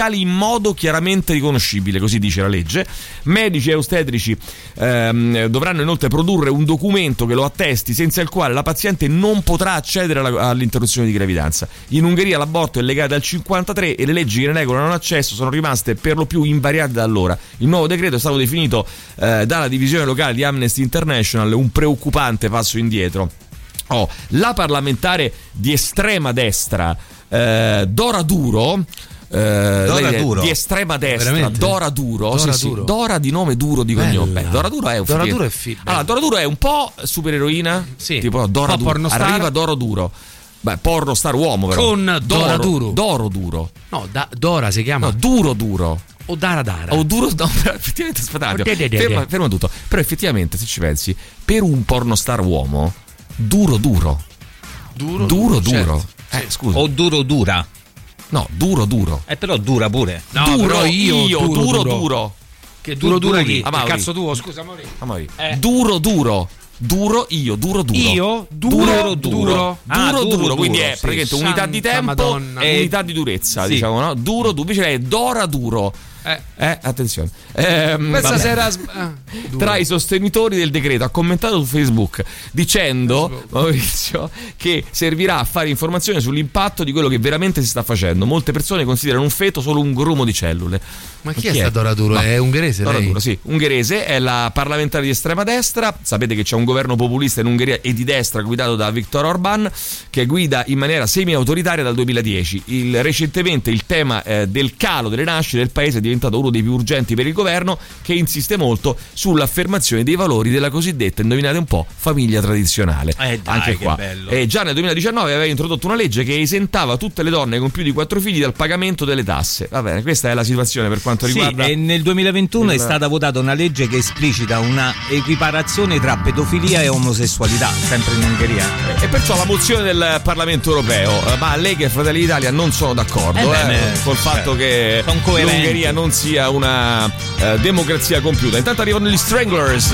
modo chiaramente riconoscibile, così dice la legge. Medici e ostetrici ehm, dovranno inoltre produrre un documento che lo attesti, senza il quale la paziente non potrà accedere alla, all'interruzione di gravidanza. In Ungheria l'aborto è legato al cinquantatré e le leggi che ne regolano l'accesso sono rimaste per lo più invariate da allora. Il nuovo decreto è stato definito eh, dalla divisione locale di Amnesty International un preoccupante passo indietro. Oh, la parlamentare di estrema destra eh, Dora Duro Eh, Dora Duro di estrema destra. Veramente? Dora Duro, Dora, sì, Duro. Sì. Dora di nome Duro di cognome. Beh, Dora Duro è un Dora figlio. Duro è fi- allora, Dora Duro è un po' supereroina, sì, tipo Dora un po' Duro. pornostar. Arriva Dora Duro. Beh, porno star uomo però. Con Dora Duro. Doro Duro. No, da, Dora si chiama. No, Duro Duro. O Dara Dara. O Duro, no, però effettivamente aspettate. De de de ferma, de. ferma tutto. Però effettivamente, se ci pensi, per un pornostar uomo, Duro Duro. Duro Duro Duro. Duro. Certo. Eh, scusa. O duro dura. No, Duro Duro. Eh, però dura pure. No, duro però io, io duro, duro, duro. duro. Che duro duro chi? Ah, Che cazzo tuo? Scusa, Mauri. Ah, Mauri. Eh. Duro duro. Duro io, duro duro. Io? duro Duro, duro. duro, Ah, duro, duro, duro, quindi duro, è sì. praticamente unità di Santa tempo Madonna. e unità di durezza, Sì. diciamo, no? Duro duro, invece è Dora Duro. Eh. Eh, attenzione. Ehm, Questa vabbè. sera ah, Tra i sostenitori del decreto ha commentato su Facebook dicendo Facebook. Maurizio che servirà a fare informazione sull'impatto di quello che veramente si sta facendo. Molte persone considerano un feto solo un grumo di cellule. Ma chi, chi è sta Dora Duro? No. È ungherese Dora lei? Duro, sì, ungherese, è la parlamentare di estrema destra. Sapete che c'è un governo populista in Ungheria e di destra guidato da Viktor Orban, che guida in maniera semi-autoritaria dal duemiladieci. Il, recentemente il tema eh, del calo delle nascite del paese è diventato uno dei più urgenti per il governo, che insiste molto sull'affermazione dei valori della cosiddetta, indovinate un po', famiglia tradizionale. Eh dai, anche che qua. bello. E già nel duemiladiciannove aveva introdotto una legge che esentava tutte le donne con più di quattro figli dal pagamento delle tasse. Va bene, questa è la situazione per quanto riguarda. Sì, e nel duemilaventuno il... è stata votata una legge che esplicita una equiparazione tra pedofilia e omosessualità, sempre in Ungheria. E perciò la mozione del Parlamento europeo, ma Lega e Fratelli d'Italia non sono d'accordo Eh beh, eh, beh, col fatto che sono coerenti. l'Ungheria non sia una eh, democrazia compiuta. Intanto arrivano gli Stranglers.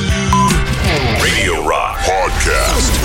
Radio Rock Podcast.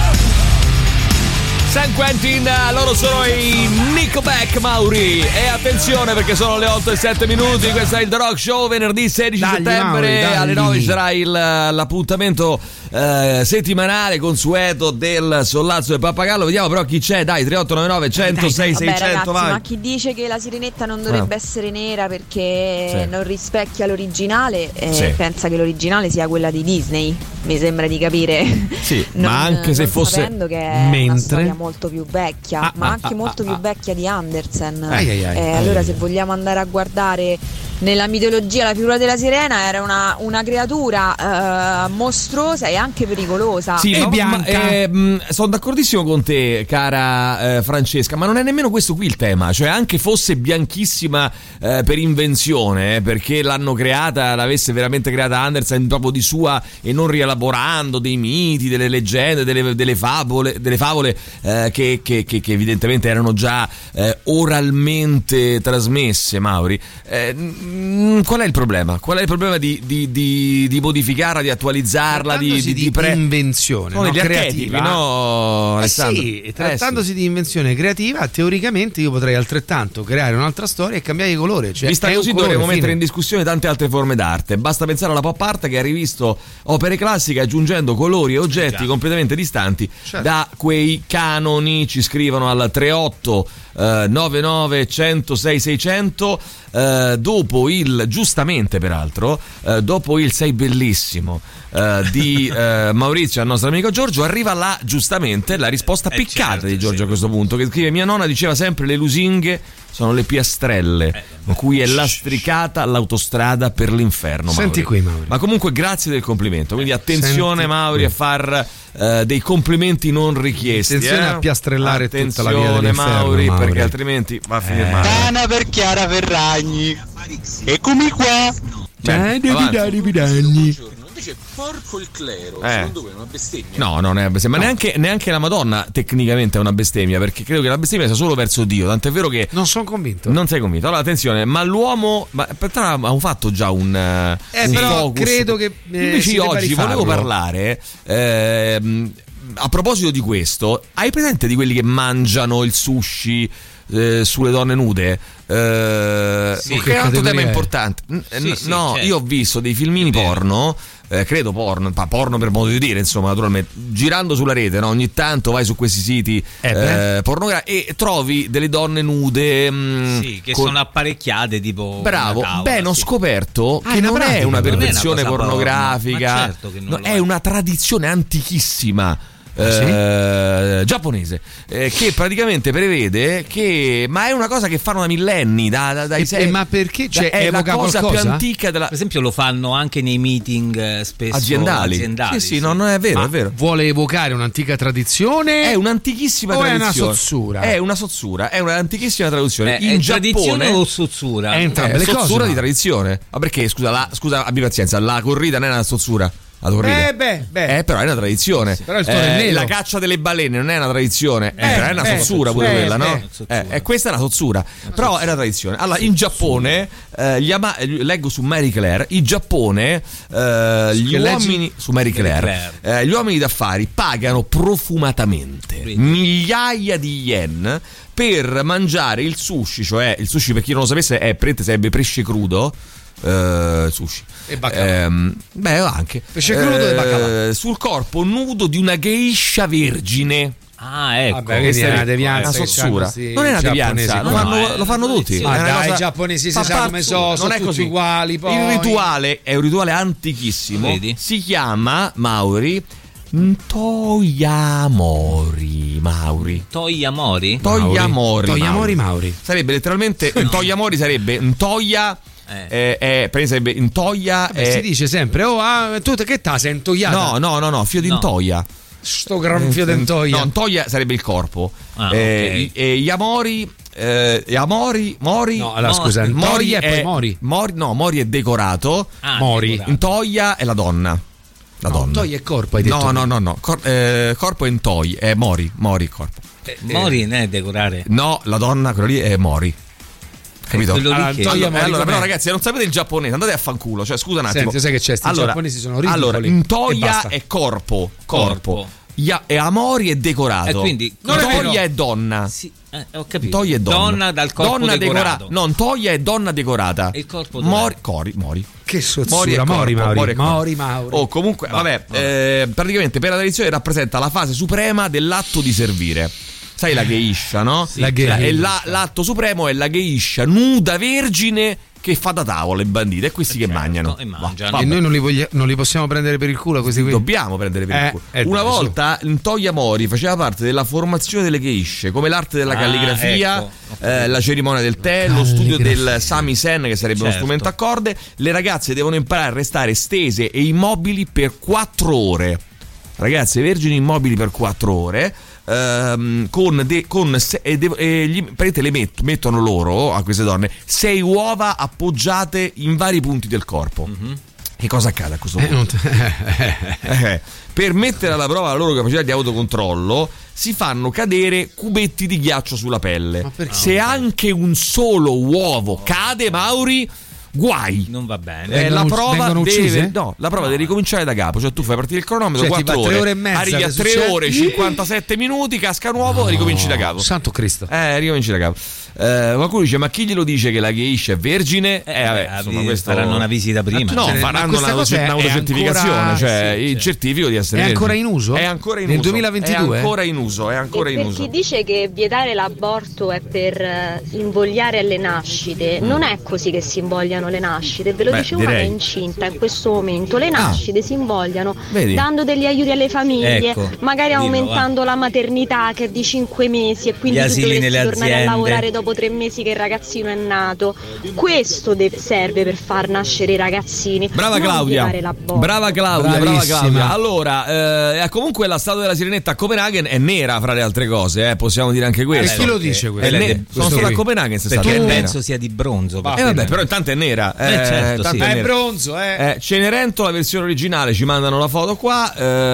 San Quentin, loro sono i Nickelback, Mauri. E attenzione perché sono le otto e sette minuti. Questo è il The Rock Show, venerdì sedici Dagli, settembre. Mauri, dagli. Alle nove ci sarà il, l'appuntamento eh, settimanale consueto del Sollazzo del Pappagallo. Vediamo però chi c'è. Dai, tre otto nove nove, centosei, Vabbè, seicento. ragazzi, vai. ma chi dice che la sirenetta non dovrebbe Ah. essere nera perché Sì. non rispecchia l'originale, eh, Sì. pensa che l'originale sia quella di Disney? Mi sembra di capire. Sì, Non- ma anche se non fosse sapendo che è una mentre storia molto più vecchia, Ah, ma ah, anche ah, molto ah, più ah. vecchia di Andersen. Ai, ai, ai. Eh, Ai, allora ai. se vogliamo andare a guardare nella mitologia, la figura della sirena era una, una creatura eh, mostruosa e anche pericolosa. Sì, E no, bianca. ma, eh, mh, sono d'accordissimo con te, cara eh, Francesca, ma non è nemmeno questo qui il tema. Cioè, anche fosse bianchissima eh, per invenzione, eh, perché l'hanno creata, l'avesse veramente creata Andersen proprio di sua e non rielaborando dei miti, delle leggende, delle, delle favole, delle favole eh, che, che, che, che evidentemente erano già eh, oralmente trasmesse, Mauri. Eh, mh, qual è il problema? Qual è il problema di, di, di, di modificarla, di attualizzarla, di, Trattandosi di, di pre- invenzione, Sono no? degli creativa, archetipi, no, Eh Alessandro? sì, Eh, trattandosi sì. di invenzione creativa, teoricamente io potrei altrettanto creare un'altra storia e cambiare di colore. Cioè, Vista è un così colore, dovremmo fine. mettere in discussione tante altre forme d'arte. Basta pensare alla pop art che ha rivisto opere classiche aggiungendo colori e oggetti Già. completamente distanti Certo. da quei canoni. Ci scrivono al tre otto nove nove centosei seicento. Eh, dopo il, giustamente peraltro, eh, dopo il sei bellissimo eh, di eh, Maurizio al nostro amico Giorgio, arriva là giustamente la risposta Eh, piccata certo, di Giorgio sì. a questo punto, che scrive: mia nonna diceva sempre le lusinghe sono le piastrelle, Eh, in cui è lastricata l'autostrada per l'inferno. Senti Mauri. qui, Mauri. Ma comunque grazie del complimento, quindi attenzione Senti Mauri qui. a far eh, dei complimenti non richiesti. Attenzione eh. a piastrellare tutta la via Attenzione, dell'inferno, Mauri, Mauri. perché altrimenti va a finire Eh. male. Tana per Chiara Ferragni. Eccomi qua. Bene, Dai, avanti. dai, dai, dai. Invece porco il clero, Eh. secondo voi è una bestemmia? No, non è una bestemmia, ma neanche, neanche la Madonna tecnicamente è una bestemmia, perché credo che la bestemmia sia solo verso Dio, tant'è vero che Non sono convinto. non sei convinto. Allora attenzione, ma l'uomo, ma per tra l'altro abbiamo fatto già un, eh, Eh, un però focus. credo che, eh, invece si io debba oggi rifarlo. volevo parlare ehm, a proposito di questo, hai presente di quelli che mangiano il sushi eh, sulle donne nude? Eh, Sì, che è un altro tema è? importante. Sì, sì, no, certo. io ho visto dei filmini porno. Eh, credo porno, pa- porno per modo di dire, insomma, naturalmente, girando sulla rete, no? Ogni tanto vai su questi siti Eh, eh, pornografici e trovi delle donne nude. Mh, Sì, che con- sono apparecchiate tipo Bravo, una tavola, bene, ho sì. scoperto Ah, che è una non è pratica, una non è una perversione cosa pornografica, porno, ma certo che non no, lo è è. una tradizione antichissima. Ah, sì? eh, giapponese eh, che praticamente prevede che, ma è una cosa che fanno da millenni, da, da, dai E- secoli. e ma perché? Cioè, è la evoca cosa qualcosa? più antica della Per esempio lo fanno anche nei meeting eh, spesso aziendali. aziendali Sì, sì, no, non è vero, Ma è vero. vuole evocare un'antica tradizione? È un'antichissima o è tradizione. una sozzura? È una sozzura, è un'antichissima traduzione. Eh, In è tradizione Giappone o sozzura? È entrambe è le cose, sozzura ma- di tradizione. Ma perché, scusa, la, scusa, abbi pazienza, la corrida non è una sozzura. La corrida. Eh, beh, beh. Eh, però è una tradizione. Però il toro è nero. La caccia delle balene non è una tradizione, eh, però è una beh, sozzura pure beh, quella, no? beh. Eh, eh, questa è una sozzura, però è una tradizione. Allora, in Giappone, eh, gli ama- leggo su Marie Claire, in Giappone eh, gli Che leggi? uomini su Marie Claire, eh, gli uomini d'affari pagano profumatamente migliaia di yen per mangiare il sushi, cioè il sushi, per chi non lo sapesse, è prete, sarebbe pesce crudo. Uh, sushi E baccalà. Ehm, beh, anche Pesce crudo e baccalà. eh, sul corpo nudo di una geisha vergine. Ah, ecco. Vabbè, questa è una devianza, una che sozzura. c'hanno sti Non è una giapponesi. devianza, lo No, fanno, è lo fanno una tutti. Ma È una dai, cosa- i giapponesi si fa sa parte- come so, non sono è tutti così. uguali, poi. Il rituale è un rituale antichissimo. Vedi? Si chiama Mauri Toyamori. Mauri. Toyamori? Toyamori. Toyamori Mauri. Sarebbe letteralmente Toyamori sarebbe un Toya. Eh, eh, per sarebbe in Toya. Beh, si dice sempre, oh, ah, tu che t'ha sei intoiata? No, no, no, no, fio di No. intoia. Sto gran fio d'entoia. No, intoia sarebbe il corpo. Ah, eh, ok. e Yamori. Eh, Yamori. Mori. No, allora No, scusa, Mori Toia e poi è, Mori. Mori. No, Mori è decorato. Ah, Mori. decorato. Intoia è la donna. La No, donna. Toia è corpo, hai detto. No, no, no, no. Cor- eh, corpo è Intoi. È Mori. Mori corpo. Eh, Mori non è decorare. No, la donna, quella lì è Mori. Capito? Quello lì Allora, che- Toia Allora, Mori allora, com'è? però ragazzi, se non sapete il giapponese, andate a fanculo, cioè scusa un attimo. Senti, sai che c'è, sti allora, giapponesi sono ridicoli. Allora, E Intoia basta. è corpo, corpo. Corpo. Ya- e Amori è decorato. E quindi- Non è vero. Toia è donna. Sì, eh, ho capito. Toia è donna. Donna dal corpo donna decorato. No, Toia è donna decorata. E il corpo dov'è? Mori, cori, Mori. Che sozzura, Mori è Mori, corpo, Mauri. Mori è corpo. Mori, Mauri. Oh, comunque, vabbè, eh, praticamente per la tradizione rappresenta la fase suprema dell'atto di servire. Sai la geisha, no? La geisha. E la- l'atto supremo è la geisha nuda vergine che fa da tavola i banditi, e questi che mangiano. e mangiano. Va- E noi non li, voglia- non li possiamo prendere per il culo questi qui? Dobbiamo prendere per Eh, il culo. eh, Una dai, su. volta Toya Mori faceva parte della formazione delle geishe, come l'arte della Ah, calligrafia, ecco. eh, la cerimonia del tè, lo studio del samisen, che sarebbe uno Certo. strumento a corde. Le ragazze devono imparare a restare stese e immobili per quattro ore. Ragazze vergini immobili per quattro ore. ehm, con, de- con se- e de- e gli, praticamente le met- mettono loro a queste donne sei uova appoggiate in vari punti del corpo. Che cosa accade a questo Eh, punto? non te- Eh, per mettere alla prova la loro capacità di autocontrollo si fanno cadere cubetti di ghiaccio sulla pelle. Se anche un solo uovo cade, Mauri, guai. Non va bene. Eh, la Vengono- prova vengono deve, uccise? no, la prova deve ricominciare da capo, cioè tu fai partire il cronometro Cioè, ti quattro va tre ore, ore e mezza, arrivi a che tre succede? ore e cinquantasette minuti, casca nuovo e ricominci da capo. Santo Cristo. Eh, ricominci da capo. Eh, qualcuno dice: ma chi glielo dice che la geisha è vergine? Eh, vabbè, Eh, insomma, vi- questo faranno una visita prima. No, Cioè, ma faranno questa una cosa è- è un'autocertificazione, ancora- cioè sì, il certo. certificato di essere È ancora vergine. in uso? È ancora in Nel uso. duemilaventidue? È ancora in uso, è ancora E in per uso. chi dice che vietare l'aborto è per eh, invogliare alle nascite, non è così che si invogliano le nascite, ve lo Beh, dice una che è direi. incinta in questo momento, le nascite si invogliano Vedi? dando degli aiuti alle famiglie, Ecco, magari dillo, aumentando la maternità che è di cinque mesi e quindi Gli tu asili dovresti nelle tornare aziende. a lavorare dopo tre mesi che il ragazzino è nato. Questo de- serve per far nascere i ragazzini. Brava non Claudia, vietare l'aborto. brava Claudia, brava Bravissima. Claudia. Allora, eh, comunque la statua della Sirenetta a Copenaghen è nera fra le altre cose, eh, possiamo dire anche questo. E chi lo dice È questo? ne- Questo sono qui. stato a Copenaghen, se Perché è nera. penso sia di bronzo. Eh perché- vabbè, però intanto è nera. Eh, Eh, certo, tanto sì. è È nera. bronzo, eh. Eh, Cenerentola, versione originale, ci mandano la foto qua,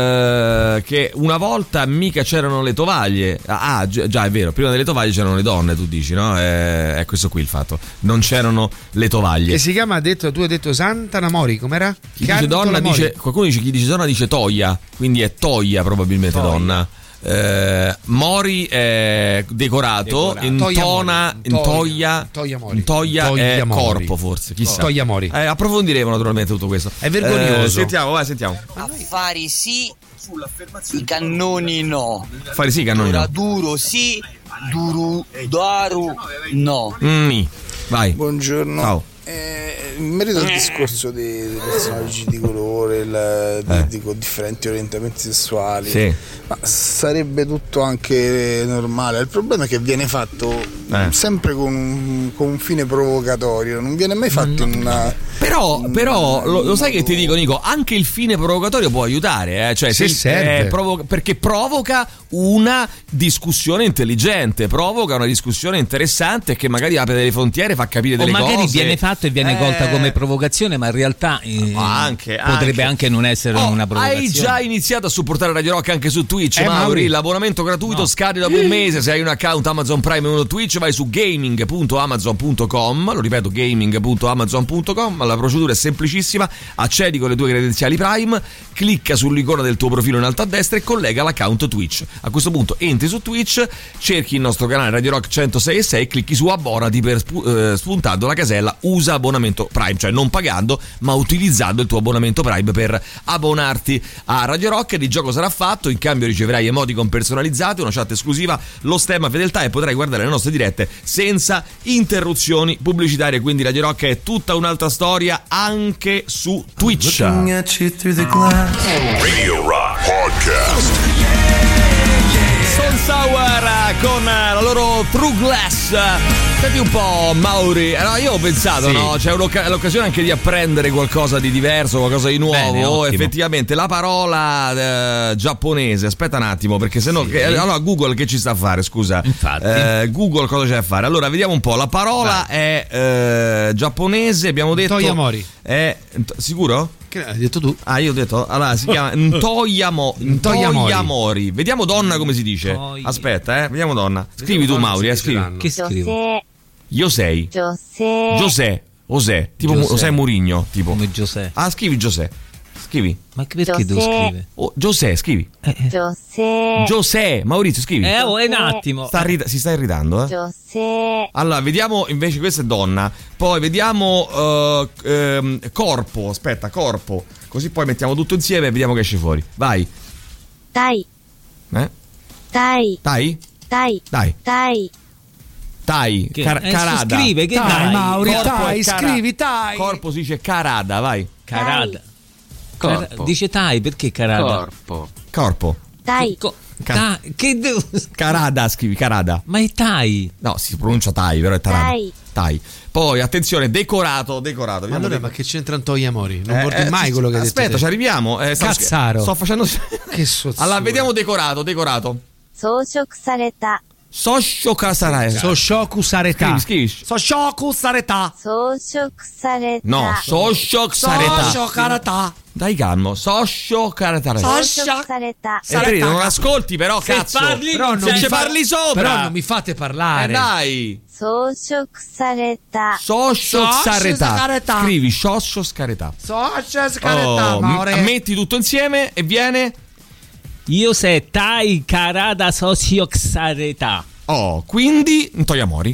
eh, che una volta mica c'erano le tovaglie. Ah, ah, gi- già è vero, prima delle tovaglie c'erano le donne, tu dici, no? no? È, è questo qui il fatto. Non c'erano le tovaglie. E si chiama, ha detto, tu hai detto Santa Namori, com'era? Chi dice donna dice, qualcuno dice, chi dice donna dice toia, quindi è toia probabilmente toia. Donna. Eh, Mori è decorato, decorato. Intona, intoia, intoia è corpo forse, chissà. Toia Mori. Eh, approfondiremo naturalmente tutto questo. È vergognoso. Eh, sentiamo, vai, sentiamo. Affari sì, i cannoni no. Affari sì, cannoni no. Duro sì, duro daru no. Mm, vai. Buongiorno. Ciao. Eh, in merito al discorso dei, dei personaggi di colore, il, eh. di, di differenti orientamenti sessuali, sì. ma sarebbe tutto anche normale. Il problema è che viene fatto eh. sempre con un, con un fine provocatorio, non viene mai fatto in una. Però, però lo, lo sai che ti dico, Nico, anche il fine provocatorio può aiutare, eh? Cioè, se se serve. Eh, provo- perché provoca una discussione intelligente, provoca una discussione interessante che magari apre delle frontiere, fa capire delle o cose. O magari viene fatto e viene eh... colta come provocazione, ma in realtà eh, anche, potrebbe anche. anche non essere oh, una provocazione. Hai già iniziato a supportare Radio Rock anche su Twitch, eh, Mauri? Mauri. L'abbonamento gratuito no. scade dopo un mese. Se hai un account Amazon Prime e uno Twitch, vai su gaming punto amazon punto com. Lo ripeto, gaming punto amazon punto com. La procedura è semplicissima. Accedi con le tue credenziali Prime, clicca sull'icona del tuo profilo in alto a destra e collega l'account Twitch. A questo punto entri su Twitch, cerchi il nostro canale Radio Rock centosei e sei, clicchi su abbonati per spu- eh, spuntando la casella usa abbonamento Prime, cioè non pagando ma utilizzando il tuo abbonamento Prime per abbonarti a Radio Rock. Il gioco sarà fatto, in cambio riceverai emoticon personalizzate, una chat esclusiva, lo stemma fedeltà e potrai guardare le nostre dirette senza interruzioni pubblicitarie. Quindi Radio Rock è tutta un'altra storia anche su Twitch. Radio Rock Podcast. Stone Sour con la loro True Glass. Senti un po', Mauri. Allora, io ho pensato, sì. no? C'è l'occasione anche di apprendere qualcosa di diverso, qualcosa di nuovo. Bene, effettivamente la parola eh, giapponese. Aspetta un attimo, perché sennò sì. che, allora Google che ci sta a fare, scusa. Infatti. Eh, Google cosa c'è a fare? Allora, vediamo un po'. La parola Vai. è eh, giapponese, abbiamo detto. Toyamori. È sicuro? Che hai detto tu? Ah, io ho detto. Allora, si chiama Ntoyamo, Ntoyamori. Vediamo donna come si dice. Toi. Aspetta, eh, vediamo donna. Scrivi tu, Mauri, eh, scrivi. Che scrivo? Josei. José. José. José. Tipo José, José Mourinho, tipo. Come José. Ah, scrivi José. Scrivi. Ma perché devo scrivere? Oh, José, scrivi. Eh. José. José, Maurizio, scrivi. Eh, oh, è un attimo. Sta irrita- si sta irritando, eh. José. Allora, vediamo invece, questa è donna. Poi vediamo uh, ehm, corpo. Aspetta, corpo. Così poi mettiamo tutto insieme e vediamo che esce fuori. Vai. Tai. Eh? Tai. Tai? Tai. Dai. Tai. Tai. Che? Car- Eh, carada. Scrive, che Tai, dai? Mauri, Corpo Tai, è cara- scrivi Tai. Corpo si dice carada, vai. Carada. Corpo. Car- dice Tai, perché carada? Corpo. Corpo. Tai. Co- Ca- ta- che devo... Carada, scrivi, carada. Ma è Tai. No, si pronuncia Tai, però è tarada. Tai. Tai. Poi, attenzione, decorato, decorato. Ma allora, de- ma che c'entra un Toyamori? Non Eh, porti eh, mai sì, quello che hai detto. Aspetta, ci arriviamo. Eh, sto- Cazzaro. Sto facendo. Che sozzura. Allora, vediamo decorato, decorato. 装飾された Soshoku Sareta. Soshoku Sareta. Scrivi, scrivi. Soshoku Sareta. 装飾された No, Soshoku Sareta. Soshoku Sareta. Dai calmo, Soshoku Sareta. 装飾された E te non ascolti però, Se cazzo. parli, però non se mi ci fa- parli sopra. Però non mi fate Eh parlare. dai. 装飾された Soshoku Sareta. Sareta. Scrivi Soshoku Sareta. Soshoku Sareta. Oh, Maure. m- metti tutto insieme e viene. Io sei Tai Karada Sosyoksareta. Oh, quindi Toyamori.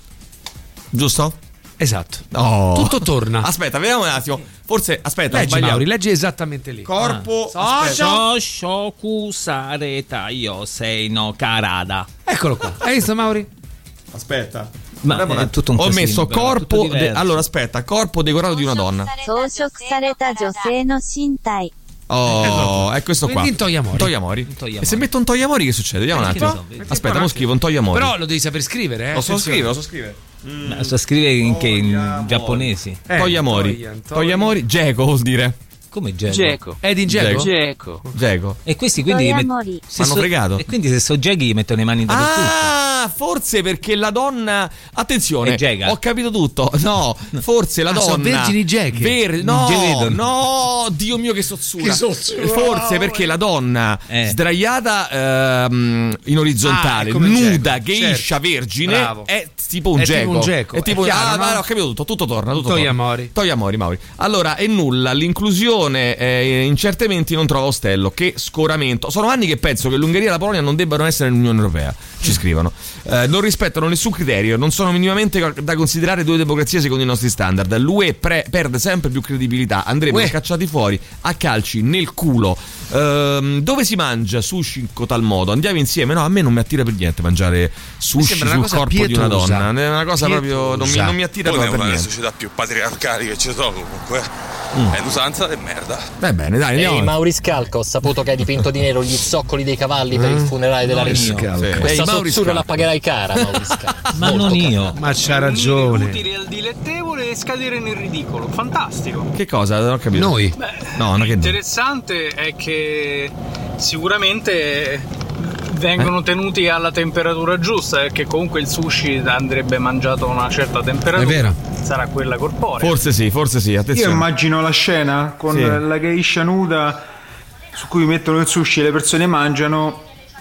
Giusto? Esatto. Oh. Tutto torna. Aspetta, vediamo un attimo. Forse, aspetta, Leggi, sbagliamo. Mauri, leggi esattamente lì. Corpo. Ah. aspetta. Soshoku Sareta. Io sei no Karada. Eccolo qua. Hai visto, Mauri? Aspetta. Ma Guarda, è tutto un Ho casino, messo però, corpo. tutto de- diverso. allora, aspetta, corpo decorato di una donna. 装飾された女性の身体 Oh, è questo qua. Quindi in Toyamori. Toyamori. In Toyamori. E se metto un Toyamori che succede? Vediamo un Eh, che attimo. ne so, vedi. Aspetta, mo scrivo un Toyamori. Però lo devi saper scrivere, eh. Lo so Attenzione. scrivere, lo so scrivere. Ma sto scrivere in che? In giapponesi? Eh, Toyamori. Toyan, Toyan. Toyamori. Geco vuol dire. Come Geco? Geco. Ed in Geco? Geco. Geco. E questi quindi Toyamori. se M'hanno so- fregato. E quindi se so Gechi gli mettono le mani dappertutto. Ah, Ah, forse perché la donna, attenzione, è giega. ho capito tutto. No, forse la ah, donna sono vergini geche. Ver- no, no, Dio mio che sozzura. Che sozzura. Forse perché la donna Eh. sdraiata ehm, in orizzontale, Ah, è come il nuda, geco, geisha, certo. vergine, Bravo. è tipo un È geco. tipo un geco, È tipo è chiaro, ah, no? ma ho capito tutto, tutto torna, tutto Toia torna. Mori. Toia Mori, Mauri. Allora, è nulla, l'inclusione eh, in certi menti non trova ostello, che scoramento. Sono anni che penso che l'Ungheria e la Polonia non debbano essere nell'Unione Europea, ci scrivono. Eh, non rispettano nessun criterio, non sono minimamente da considerare due democrazie secondo i nostri standard. L'U E pre- perde sempre più credibilità, andremo Uè. cacciati fuori a calci nel culo. Ehm, dove si mangia sushi in cotal modo? Andiamo insieme? No, a me non mi attira per niente mangiare sushi sembra una sul cosa corpo di una pietosa. donna. È una cosa Pietosa. proprio non mi, non mi attira Poi è proprio per una delle niente. società più patriarcali che ci sono comunque. Mm. È l'usanza di merda. Va bene, dai, andiamo. Ehi, Maurice Calco, ho saputo che hai dipinto di nero gli zoccoli dei cavalli per il funerale della Maurice regina. Calco. Sì. Questa Ehi, Maurice sozzura la Calco. pagherai cara, Maurice Calco. Ma Molto non cara. io. Ma c'ha ragione. Utile al dilettevole e scadere nel ridicolo. Fantastico. Che cosa? Non ho capito. Noi. Beh, No, non è che no. Interessante è che sicuramente vengono tenuti alla temperatura giusta, perché comunque il sushi andrebbe mangiato a una certa temperatura. È vero. Sarà quella corporea. Forse sì, forse sì, Io attenzione. immagino la scena con Sì. la geisha nuda su cui mettono il sushi e le persone mangiano.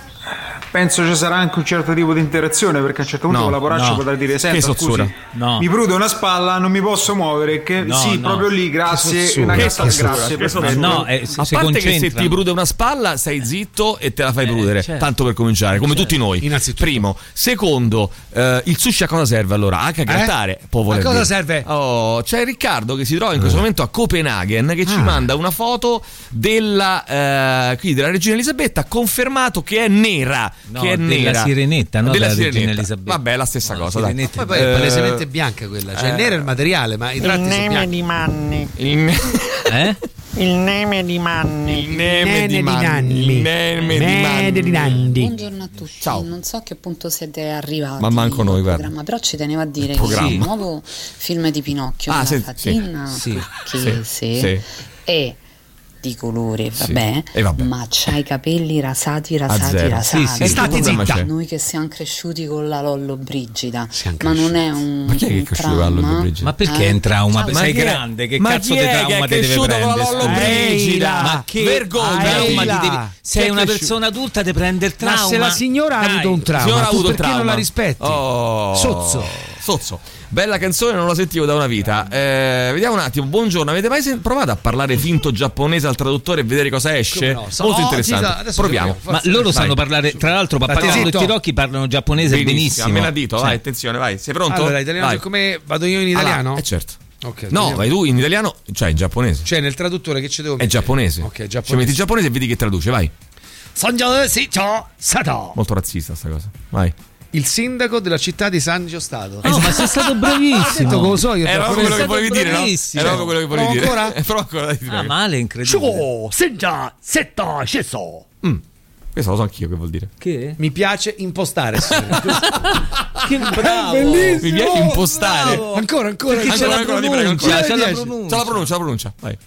Penso ci sarà anche un certo tipo di interazione, perché a un certo punto No, con la poraccia no. potrà dire: Che senta, sozzura. scusi, No. mi prude una spalla, non mi posso muovere. Che No, sì, no. proprio lì, grazie. Che sozzura. Una Che cassa, sozzura, grazie. che perfetto. sozzura. No, eh, A si parte che se concentrano. ti prude una spalla, stai zitto e te la fai Eh, prudere. certo. Tanto per cominciare, come tutti noi. Innanzitutto. Primo. Secondo, eh, il sushi a cosa serve allora? Anche a grattare. può voler A cosa dire. serve? Oh, c'è Riccardo che si trova in questo momento a Copenaghen che ci Ah. manda una foto della, eh, qui della regina Elisabetta, confermato che è nera. No, che è della nera. sirenetta, no, della della regina sirenetta. Elisabetta. Vabbè, è la stessa No, cosa. la Dai. sirenetta Poi, poi è Eh, palesemente bianca quella, cioè eh. nero è il materiale, ma i tratti sono bianchi. di Manni. Il, Eh? Il neme di Manni. il neme di Manni. Il neme di Manni. Buongiorno a tutti. Ciao. Non so a che punto siete arrivati. Ma manco noi, al guarda. programma, però ci tenevo a dire Programma. che il nuovo film di Pinocchio, Ah, la sì, fatina, sì. che Sì, se sì. è di colore, vabbè, E vabbè. ma c'ha i capelli rasati, rasati, zero. rasati. Sì, sì, State zitta. c'è? Noi che siamo cresciuti con la Lollo Brigida, Siamo ma non è un, Ma chi è che è un cresciuto con la Lollo trauma? Brigida? Ma perché Eh? è un trauma? Ciao. Sei chi è- grande, che ma cazzo chi di è che trauma è ti deve cresciuto con la prendere? Lollo scusa? Brigida? Ma che vergogna! trauma ti Eila. devi... Chi Sei è una cresciuto? persona adulta, ti prende il trauma. Ma se la signora ha Dai. avuto un trauma, Signora ha tu avuto il perché non trauma. la rispetti? Oh. Sozzo. Sozzo. Bella canzone, non la sentivo da una vita. Eh, vediamo un attimo. Buongiorno, avete mai sen- provato a parlare finto giapponese al traduttore e vedere cosa esce? Come no? So- Molto oh, interessante. sì, adesso Proviamo. proviamo. Ma Forza. loro Vai. sanno parlare, tra l'altro, State parlando zitto. i tirocchi parlano giapponese benissimo. A menadito, Cioè, vai, attenzione, vai. Sei pronto? Allora, italiano, Vai. come vado io in italiano? Allora, eh certo. Ok, No, italiano. vai tu in italiano, cioè in giapponese. Cioè nel traduttore che ci devo È mettere? giapponese. Ok, Ci giapponese. metti il giapponese e vedi che traduce, vai. Sanjo si cho sato. Molto razzista sta cosa. Vai. Il sindaco della città di Sangio Stato. Oh, ma sei stato Ho bravissimo. detto che lo so io. Era proprio quello che stato volevi dire, no? bravissimo. Era proprio quello che volevi Provo dire. ancora? Eh, Prova ancora, dai, ti Ah, prego. male, incredibile. Ciò, senja, setta, sceso. Mm. Questo lo so anch'io che vuol dire. Che? Mi piace impostare. signore. Che bravo. Bellissimo. Mi piace impostare. Bravo. Ancora, ancora. Perché c'è Ancora, la ancora, ti prego, pronuncia, ancora. c'è la Dieci. pronuncia. C'ha la pronuncia, la pronuncia. Vai.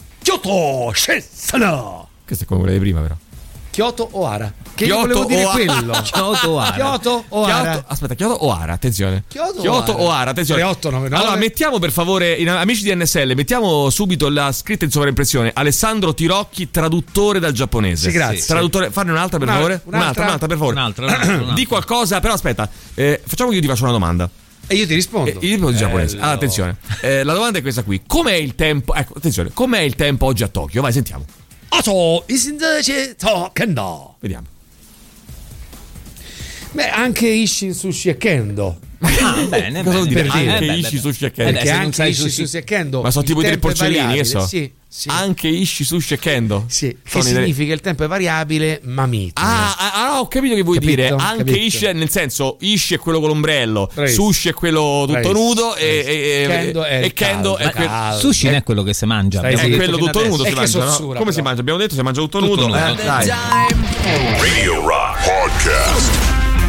Kyoto, Shesana. Questa è come quella di prima, però. Kyoto o Ara? Che Kyoto io volevo dire o Ara. quello. Kyoto o Ara. Kyoto o Kyoto- Ara? aspetta, Kyoto o Ara? Attenzione. Kyoto o Kyoto Ara? o Ara? Attenzione. tre otto nove nove. Allora, mettiamo per favore, in- amici di N S L, mettiamo subito la scritta in sovraimpressione. Alessandro Tirocchi, traduttore dal giapponese. Sì, grazie. Traduttore, farne un'altra per Una- favore? un'altra? un'altra, per favore. Un'altra, un'altra, un'altra. Di qualcosa, però aspetta, eh, facciamo che io ti faccio una domanda. E io ti rispondo. Eh, io rispondo in giapponese. Bello. Ah, attenzione. Eh, la domanda è questa qui. Com'è il tempo? Ecco, attenzione. Com'è il tempo oggi a Tokyo? Vai, sentiamo. Aso, isindace to kendo. Vediamo. Beh, anche Ishin Sushi e Kendo. Ah, bene, Cosa vuol bene, dire? bene. Anche Eh, beh, Ishi beh, Sushi e eh, Kendo. beh, Perché se non anche sai Ishin sushi- Sushi e Kendo. Ma sono il tipo dei tempo è porcellini, che variabile. so? Sì, sì. Anche Ishi Sushi e Kendo. Sì, che Sono i- significa il tempo è variabile, ma mite. Ah, ah, ah, ho capito che vuoi Capito? dire. Anche Capito. Ishi, nel senso, Ishi è quello con l'ombrello, Bravissimo. Sushi è quello tutto Bravissimo. nudo e, e, e- Kendo è e il Kendo caldo. è, quel- Ma- Sushi non è quello che si mangia. Stai è abbiamo zitto. detto quello fino tutto adesso. nudo. Si È che mangia, no? sozzura, Come si però. mangia? Abbiamo detto si mangia tutto, Tutto nudo. nudo. Eh, dai. Radio Rock Podcast.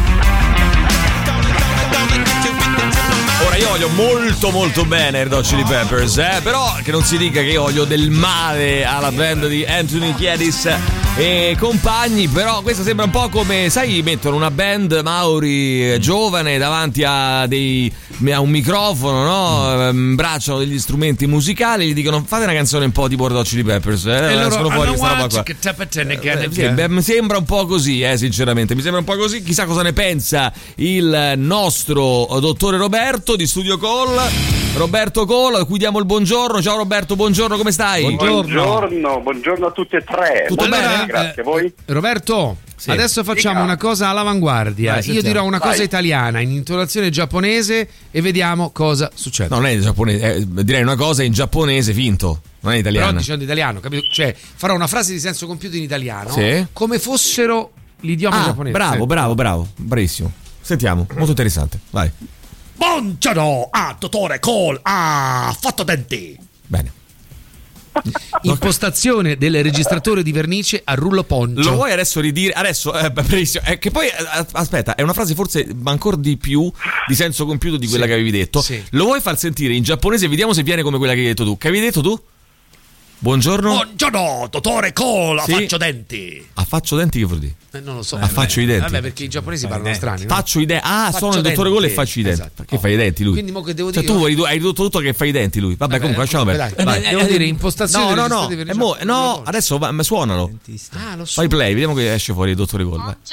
Ora io voglio molto molto bene Red Hot Chili Peppers, eh? Però che non si dica che io voglio del male alla band di Anthony Kiedis e compagni, però questa sembra un po' come, sai, mettono una band Mauri giovane davanti a dei a un microfono, no? Mm. Bracciano degli strumenti musicali, gli dicono fate una canzone un po' tipo Red Hot Chili Peppers, eh? E loro fuori questa roba qua. Eh, sì, beh, mi sembra un po' così, eh, sinceramente, mi sembra un po' così. Chissà cosa ne pensa il nostro dottore Roberto di Studio Call. Roberto Call, a cui diamo il buongiorno. Ciao Roberto, buongiorno, come stai? Buongiorno, buongiorno, buongiorno a tutti e tre. Tutto Buongiorno, bene? grazie a voi. Roberto, sì. Adesso facciamo Dica. una cosa all'avanguardia. Vai, Io dirò una Vai. cosa italiana in intonazione giapponese e vediamo cosa succede. No, non è in giapponese, eh, direi una cosa in giapponese finto, non è in italiano. Però dicendo italiano, capito? Cioè, farò una frase di senso compiuto in italiano, Sì. come fossero l'idioma Ah, giapponese. bravo, bravo, bravo, bravissimo. Sentiamo, molto interessante. Vai. Buongiorno a dottore Cole, ha fatto denti. Bene. Impostazione del registratore di vernice a rullo poncio. Lo vuoi adesso ridire? Adesso, eh, bellissimo. Eh, che poi, eh, aspetta, è una frase forse ancora di più di senso compiuto di quella Sì. che avevi detto. Sì. Lo vuoi far sentire in giapponese? Vediamo se viene come quella che hai detto tu. Che avevi detto tu? Buongiorno. Buongiorno, dottore Cole, Sì. faccio denti. Affaccio denti, che vuol dire? Eh, non lo so. Affaccio i denti. Vabbè, perché i giapponesi parlano strani. no? Faccio i denti. Ah, Faccio sono il dottore denti. Cole e faccio i denti. Esatto. Che fai i denti lui? Quindi mo che devo Cioè, dire? tu hai, hai ridotto tutto che fai i denti lui. Vabbè, Vabbè, comunque lasciamo comunque, perdere. dai, Vai. devo dire impostazione No, no, del no. registratore di E mo- vernice. no, adesso va, ma suonalo. Ah, lo so. Fai play, vediamo che esce fuori il dottore Cole. Vai.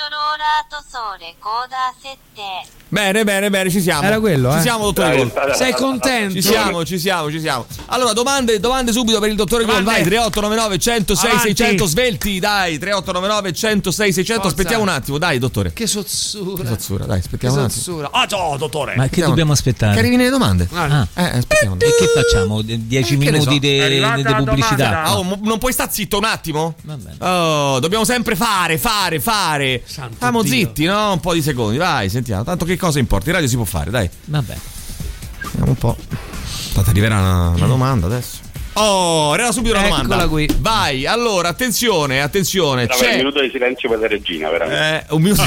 Bene, bene, bene, ci siamo. Era quello, Ci eh? siamo, dottore Dai, Cole. Sei contento? Ci siamo, ci siamo, ci siamo. Allora, domande, domande subito per il dottore Cole. Vai, tre otto nove nove uno zero sei Avanti. seicento svelti, dai, tre otto nove nove uno zero sei seicento. Forza. Aspettiamo un attimo, dai, dottore. Che sozzura. Che sozzura, dai, Che aspettiamo un attimo. sozzura. Ah, ciao, dottore. Ma che Aspettiamo. dobbiamo aspettare? Che arrivino le domande. Ah. Eh, aspettiamo. E che facciamo? Dieci Eh, che ne so. minuti di È arrivata la pubblicità? domanda. Ah, oh, mo- non puoi stare zitto un attimo? Va bene. Oh, dobbiamo sempre fare, fare, fare. Santo Stiamo Dio. zitti, no? Un po' di secondi, vai, sentiamo. Tanto che cosa importa? In radio si può fare, dai. Vabbè. Vediamo un po'. Tanto arriverà una, una domanda adesso. Oh, arriva subito una Eccola domanda. qui. Vai, allora, attenzione, attenzione. Era un C'è minuto di silenzio per la regina, veramente. eh, un minuto.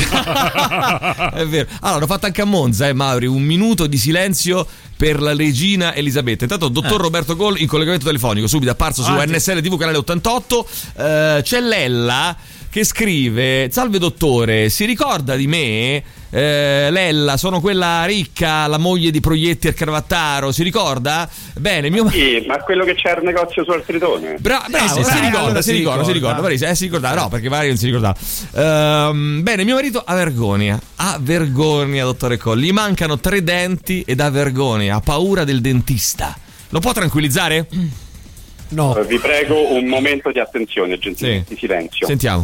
È vero. Allora, l'ho fatto anche a Monza, eh, Mauri. Un minuto di silenzio per la regina Elisabetta. Intanto, dottor Eh. Roberto Cole in collegamento telefonico, subito apparso su Ah, N S L T V canale ottantotto. Eh, c'è Lella che scrive: salve dottore, si ricorda di me? Eh, Lella, sono quella ricca, la moglie di Proietti e Cravattaro, si ricorda? Bene, mio Sì, ma quello che c'era il negozio su Altritone. Bra- bravo, sì, si, sì, ricorda, allora si si ricorda, si ricorda. ricorda, Marisa, eh, si ricordava, no, perché magari non si ricordava. Ehm, bene, mio marito ha vergogna, ha vergogna, dottore Colli, gli mancano tre denti ed ha vergogna, ha paura del dentista. Lo può tranquillizzare? No. Vi prego un momento di attenzione, gentilmente, Sì. di silenzio. Sentiamo.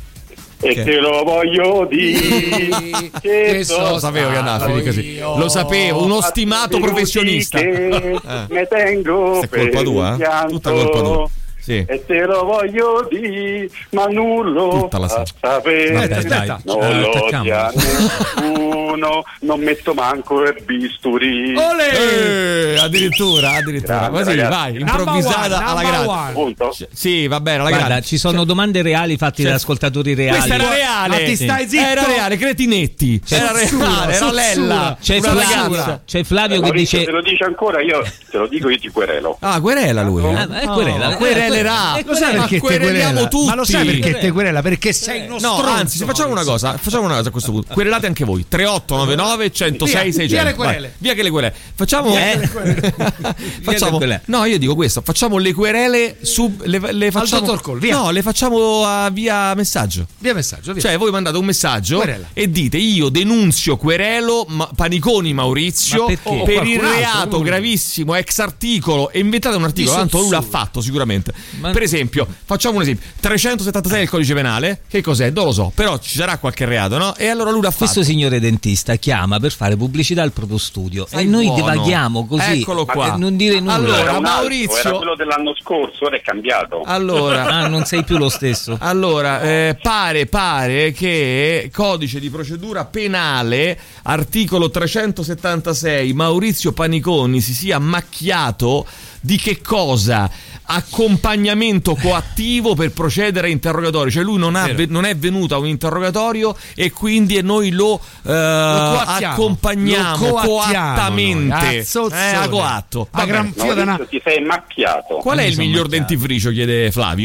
E Che- te lo voglio dire che Che so Lo sapevo che andava a finire così. Lo sapevo, uno stimato professionista. Che Eh. me tengo Questa è colpa per tua, un eh? pianto. Tutta colpa tua. Sì. E te lo voglio dire, ma nullo Tutta la a sa- sapere. Vabbè, dai. Non Eh, lo attacchiamo. dia nessuno, non metto manco il bisturi. Eh, addirittura, addirittura. Grande, Così, ragazzi. vai, improvvisata one, alla number grande. one. Punto. C- Sì, va bene, alla Guarda, grande. ci sono domande reali fatte Cioè, da ascoltatori reali. Questa era reale. Ma ti stai zitto? Era reale, cretinetti. Era reale, era Lella. C'è una Flavio, ragazza. c'è Flavio che Maurizio, dice te lo dice ancora, io te lo dico, io ti querelo. Ah, querela lui. eh? Ah, è querela. Oh, querelerà. È Lo sai Ma perché te quereliamo querela? tutti. Ma lo sai perché te querela? Perché sei uno No, stronzo. anzi, se facciamo una cosa, facciamo una cosa a questo punto. Querelate anche voi. tre otto nove nove uno zero sei Via, seicento. via le Vai, querele. via che le querele. Facciamo Eh? facciamo le querele. No, io dico questo, facciamo le querele su le, le facciamo dottor Cole, via. No, le facciamo a via messaggio. Via messaggio, via. Cioè, voi mandate un messaggio Querela. e dite: io denunzio, querelo ma- Paniconi Maurizio Ma perché? per Oh, il qualcun altro, reato uno. gravissimo ex articolo, e inventate un articolo, Di tanto lui l'ha Sozzura. fatto sicuramente. Ma- Per esempio, facciamo un esempio: trecentosettantasei del codice penale, che cos'è? Non lo so, però ci sarà qualche reato, no? E allora lui l'ha fatto. questo signore dentista chiama per fare pubblicità al proprio studio Sei e noi buono. divaghiamo così. Eccolo qua. Eh, non dire nulla. Allora, Era un altro, Maurizio- era quello dell'anno scorso, ora è cambiato. Allora, Ah, non sei più lo stesso. Allora, eh, pare, pare che codice di procedura penale, articolo trecentosettantasei, Maurizio Paniconi si sia macchiato di che cosa? Accompagnamento coattivo per procedere a interrogatorio, cioè lui non, ha, Vero. non è venuto a un interrogatorio e quindi noi lo, eh, coattiamo. accompagniamo Lo coattiamo coattamente. noi. A zozzone. Eh, a coatto. A Vabbè. gran fio da na- Maurizio, ti sei macchiato. Qual è il sono miglior macchiato. dentifricio? Chiede Flavio.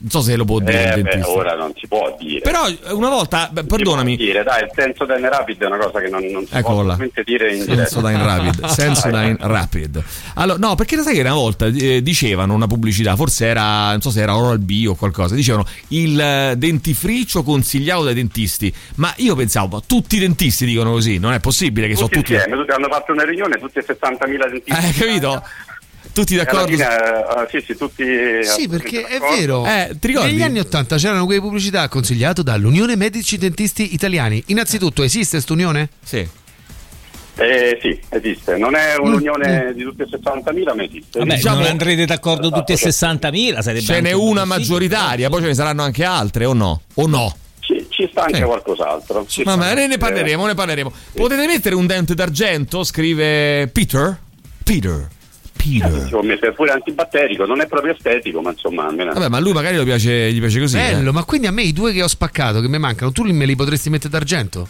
non so se lo può dire Eh, il beh, dentista. ora non si può dire. Però una volta, beh, perdonami. Si può dire, dai, il Sensodyne Rapid è una cosa che non, non si Eccolo può là. assolutamente dire in diretta. Sensodyne Rapid, Sensodyne Rapid. Allora, no, perché sai che una volta eh, dicevano una pubblicità, forse era, non so se era Oral-B o qualcosa, dicevano il eh, dentifricio consigliato dai dentisti. Ma io pensavo, ma tutti i dentisti dicono così, non è possibile che Tutti sono tutti. insieme, tutti hanno fatto una riunione, tutti e settantamila dentisti. Hai capito? Tutti d'accordo? E alla fine, eh, sì, sì, tutti. Sì, perché è d'accordo. vero. Eh, ti ricordi? Negli anni ottanta c'erano quelle pubblicità consigliate dall'Unione Medici Dentisti Italiani. Innanzitutto, esiste quest'unione? Sì. Eh, sì, esiste. Non è un'unione mm. di tutti e sessantamila, ma esiste. Vabbè, Diciamo- non andrete d'accordo tutti e sessantamila, sarebbe Ce n'è anche una impossibile. maggioritaria, poi ce ne saranno anche altre o no? O no? Ci, ci sta anche Sì. qualcos'altro. Ci sta Vabbè, ne, ne anche- parleremo, ne parleremo. Potete mettere un dente d'argento? Scrive Peter. Peter. Peter. Si può mettere pure antibatterico, non è proprio estetico, ma insomma almeno. Vabbè, ma a lui magari lo piace, gli piace così. Bello, eh. ma quindi a me i due che ho spaccato, che mi mancano, tu li- me li potresti mettere d'argento?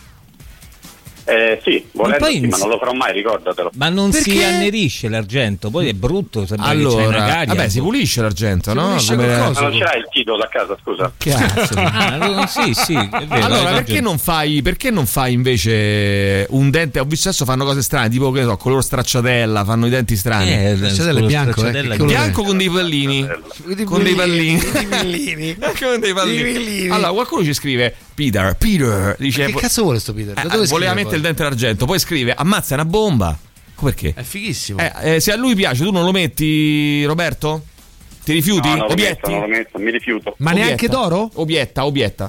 Eh sì, volendo poi sì, in- ma non lo farò mai, ricordatelo. Ma non si Perché? annerisce l'argento, poi è brutto, sembra che c'è una Allora, caria. vabbè, si pulisce l'argento, Si no? pulisce Come- col Ma coso. non ce l'hai il titolo a casa, scusa? Cazzo. Ah, no, sì, sì, è vero, Allora, hai perché ragione. non fai perché non fai invece un dente? Ho visto adesso fanno cose strane, tipo che ne so, color stracciatella, fanno i denti strani. Eh, Stracciatella è quello bianco, eh, stracciatella che è colore Bianco con dei pallini. Con dei pallini. pallini. Con dei pallini. pallini. Allora, qualcuno ci scrive Peter, Peter, dice Che cazzo vuole sto Peter? Da eh, dove voleva scrive mettere poi? il dente d'argento, poi scrive ammazza una bomba. Perché? È fighissimo. Eh, eh, se a lui piace, tu non lo metti, Roberto? Ti rifiuti? No, non lo Obietti? metto, non lo metto, mi rifiuto. Ma neanche Obietta. d'oro? Obietta, obietta.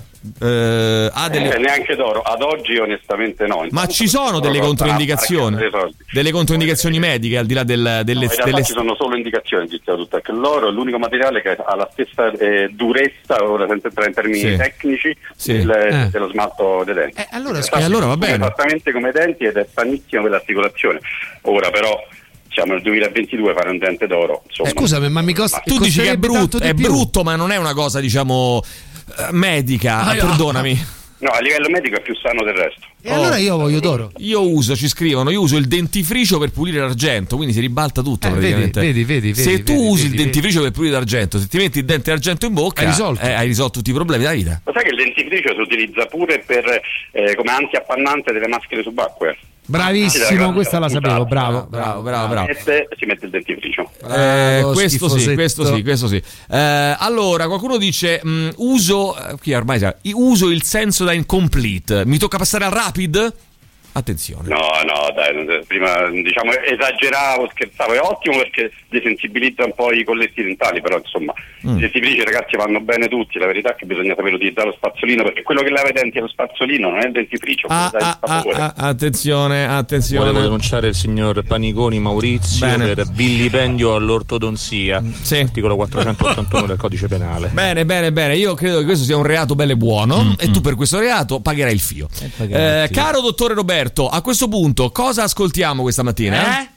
Eh, ha delle- Eh, neanche d'oro, ad oggi onestamente no. Ma Intanto ci sono perché delle loro controindicazioni? costa una baracca dei soldi. Delle controindicazioni mediche al di là del, No, delle, in realtà delle... ci sono solo indicazioni, diciamo tutto, che l'oro è l'unico materiale che ha la stessa eh, durezza, ora senza entrare in termini Sì. tecnici, Sì. del- Eh. dello smalto dei denti. Eh, allora, In scusa, realtà e allora va si bene. funziona esattamente come i denti ed è sanissimo per l'articolazione. Ora però siamo nel duemilaventidue, fare un dente d'oro, insomma. Eh, scusami, ma mi costa. Tu dici che è costerebbe brutto, tanto di è più. brutto, ma non è una cosa, diciamo, eh, medica. Ah, no. Perdonami. No, a livello medico è più sano del resto. E allora io voglio d'oro. Io uso, ci scrivono, io uso il dentifricio per pulire l'argento, quindi si ribalta tutto Eh, praticamente. vedi, vedi, vedi, se vedi, tu vedi, usi vedi, il dentifricio per pulire l'argento, se ti metti il dente d'argento in bocca, Hai risolto. eh, hai risolto tutti i problemi della vita. Lo sai che il dentifricio si utilizza pure per eh, come antiappannante delle maschere subacquee? Bravissimo, questa la sapevo, bravo. Bravo, bravo, bravo. Mette- si mette il dentifricio. Eh, Bravo, questo sì, schifosetto. questo sì, questo sì. Eh, allora, qualcuno dice mh, uso eh, qui ormai sa, uso il Sensodyne Complete. Mi tocca passare al Rapid? Attenzione. No, no, dai, prima diciamo esageravo, scherzavo, è ottimo perché desensibilizza un po' i colletti dentali, però insomma Mm. i dentifrici ragazzi vanno bene tutti, la verità è che bisogna saper utilizzare lo spazzolino, perché quello che lava i denti è lo spazzolino, non è il dentifricio. Ah, quello dà ah, il sapore. ah, ah, attenzione, attenzione. Volevo denunciare il signor Paniconi Maurizio Bene. per vilipendio all'ortodonzia, Sì. articolo quattrocentottantuno del codice penale. Bene, bene, bene. Io credo che questo sia un reato bello e buono e tu per questo reato pagherai il fio. pagherai Eh, il fio. caro dottore Roberto, a questo punto cosa ascoltiamo questa mattina? Eh?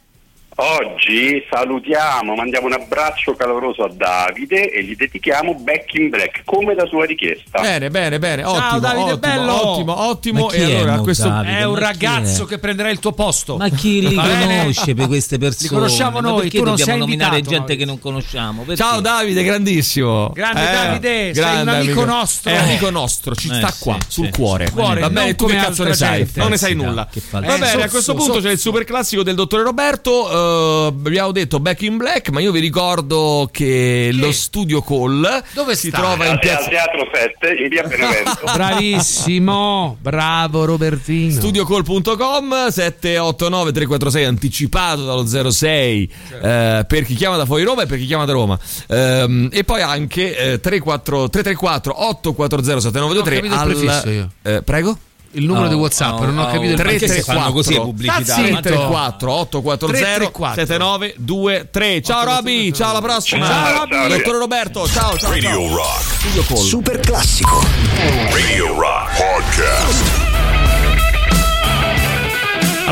Oggi salutiamo, mandiamo un abbraccio caloroso a Davide e gli dedichiamo Back in Black come da sua richiesta. Bene, bene, bene. Ottimo, Davide, ottimo, bello. ottimo, ottimo. Ma chi E è allora a Mo questo Davide? È un Ma chi ragazzo è? che prenderà il tuo posto. Ma chi li Va bene? conosce per queste persone? Li conosciamo Ma noi, perché tu non dobbiamo sei nominare invitato, gente Maurizio. che non conosciamo? Perché? Ciao Davide, grandissimo. Grande Davide, sei grande un amico nostro. È amico nostro, ci Eh, sta sì, qua, sì, sul sì. cuore. Cuore, Va bene, non tu che come cazzo ne altra sai? gente. Non ne sai Sì, nulla. che fa- Va Eh, bene, a sozzo, questo punto sozzo. c'è il super classico del dottore Roberto. eh, abbiamo detto Back in Black, ma io vi ricordo che lo studio Call Dove si sta? trova in Al piazza Teatro sette in via Benevento. Bravissimo, bravo Robertino. studiocall punto com sette otto nove tre quattro sei anticipato dallo zero sei eh, per chi chiama da fuori Roma e per chi chiama da Roma. Ehm, e poi anche eh, tre quattro tre tre quattro otto quattro zero sette nove due tre. Non ho capito il prefisso io. Eh, prego. Il numero Oh, di WhatsApp, oh, non ho oh, capito il perché prefisso. si fanno così le pubblicità? Sta zitto. tre tre quattro otto quattro zero sette nove due tre. Ciao Roby, ciao alla prossima. Ciao, Roby. Dottore Roberto, ciao ciao. Radio ciao. Rock. Studio Call. Super classico. Radio Rock Podcast. Radio Rock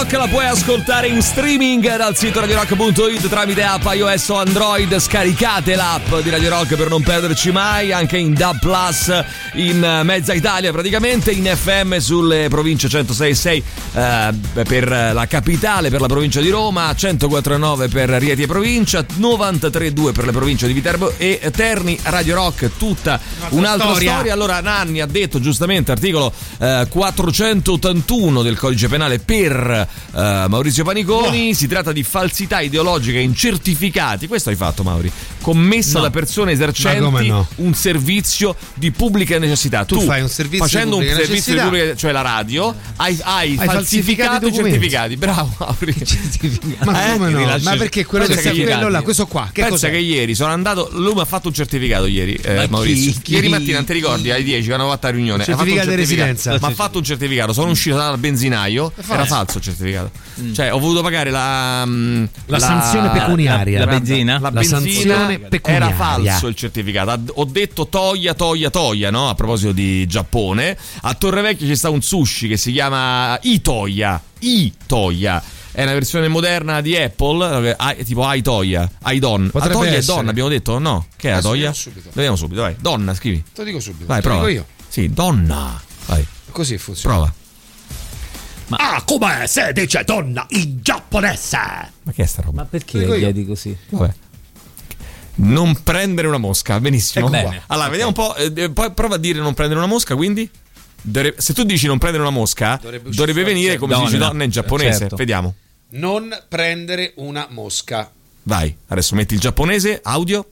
Rock la puoi ascoltare in streaming dal sito radio rock punto it tramite app iOS o Android. Scaricate l'app di Radio Rock per non perderci mai, anche in D A B Plus in mezza Italia praticamente, in F M sulle province centosei e sei eh, per la capitale, per la provincia di Roma, centoquattro e nove per Rieti e provincia, novantatré e due per le province di Viterbo e Terni. Radio Rock tutta un'altra, un'altra storia. storia. Allora Nanni ha detto giustamente articolo eh, quattrocentottantuno del codice penale per eh, Maurizio Paniconi. No. Si tratta di falsità ideologica in certificati, questo hai fatto Mauri, commessa no. da persone esercenti no? un servizio di pubblica necessità. Tu, tu fai un servizio facendo di un servizio di pubblica, cioè la radio, hai, hai, hai falsificato i certificati. Bravo Mauri. Ma come no? Ma perché quello che sta quello là, questo qua, che pensa cos'è? Che ieri sono andato, lui mi ha fatto un certificato ieri, eh, Maurizio. Chi, chi? Ieri mattina, non ti ricordi, alle dieci quando ho fatto la riunione, certificato di residenza. Ma ha fatto un certificato, sono uscito dal benzinaio, era falso il certificato. Mm. Cioè, ho voluto pagare la la, la sanzione pecuniaria, la, la benzina, la, la benzina sanzione pecuniaria. Era falso il certificato. Ho detto toia, toia, toia, no? A proposito di Giappone, a Torrevecchia c'è sta un sushi che si chiama Itoya, Itoya. È una versione moderna di Apple, tipo Aitoya, Aidon. A Toya è donna, abbiamo detto? No? Che è la Toya? Lo vediamo subito, vai. Donna, scrivi. Te lo dico subito. Vai, Te prova. Lo dico io. Sì, donna. Vai. Così funziona. Prova. Ma ah, come si dice donna in giapponese? Ma che è sta roba? Ma perché lo chiedi così? Vabbè. Non prendere una mosca, benissimo. Ecco, bene. Allora, vediamo un po'. Eh, poi prova a dire non prendere una mosca, quindi? Dovrebbe, se tu dici non prendere una mosca, dovrebbe, dovrebbe venire come donna. Si dice donna in giapponese. Certo. Vediamo. Non prendere una mosca. Vai, adesso metti il giapponese, audio.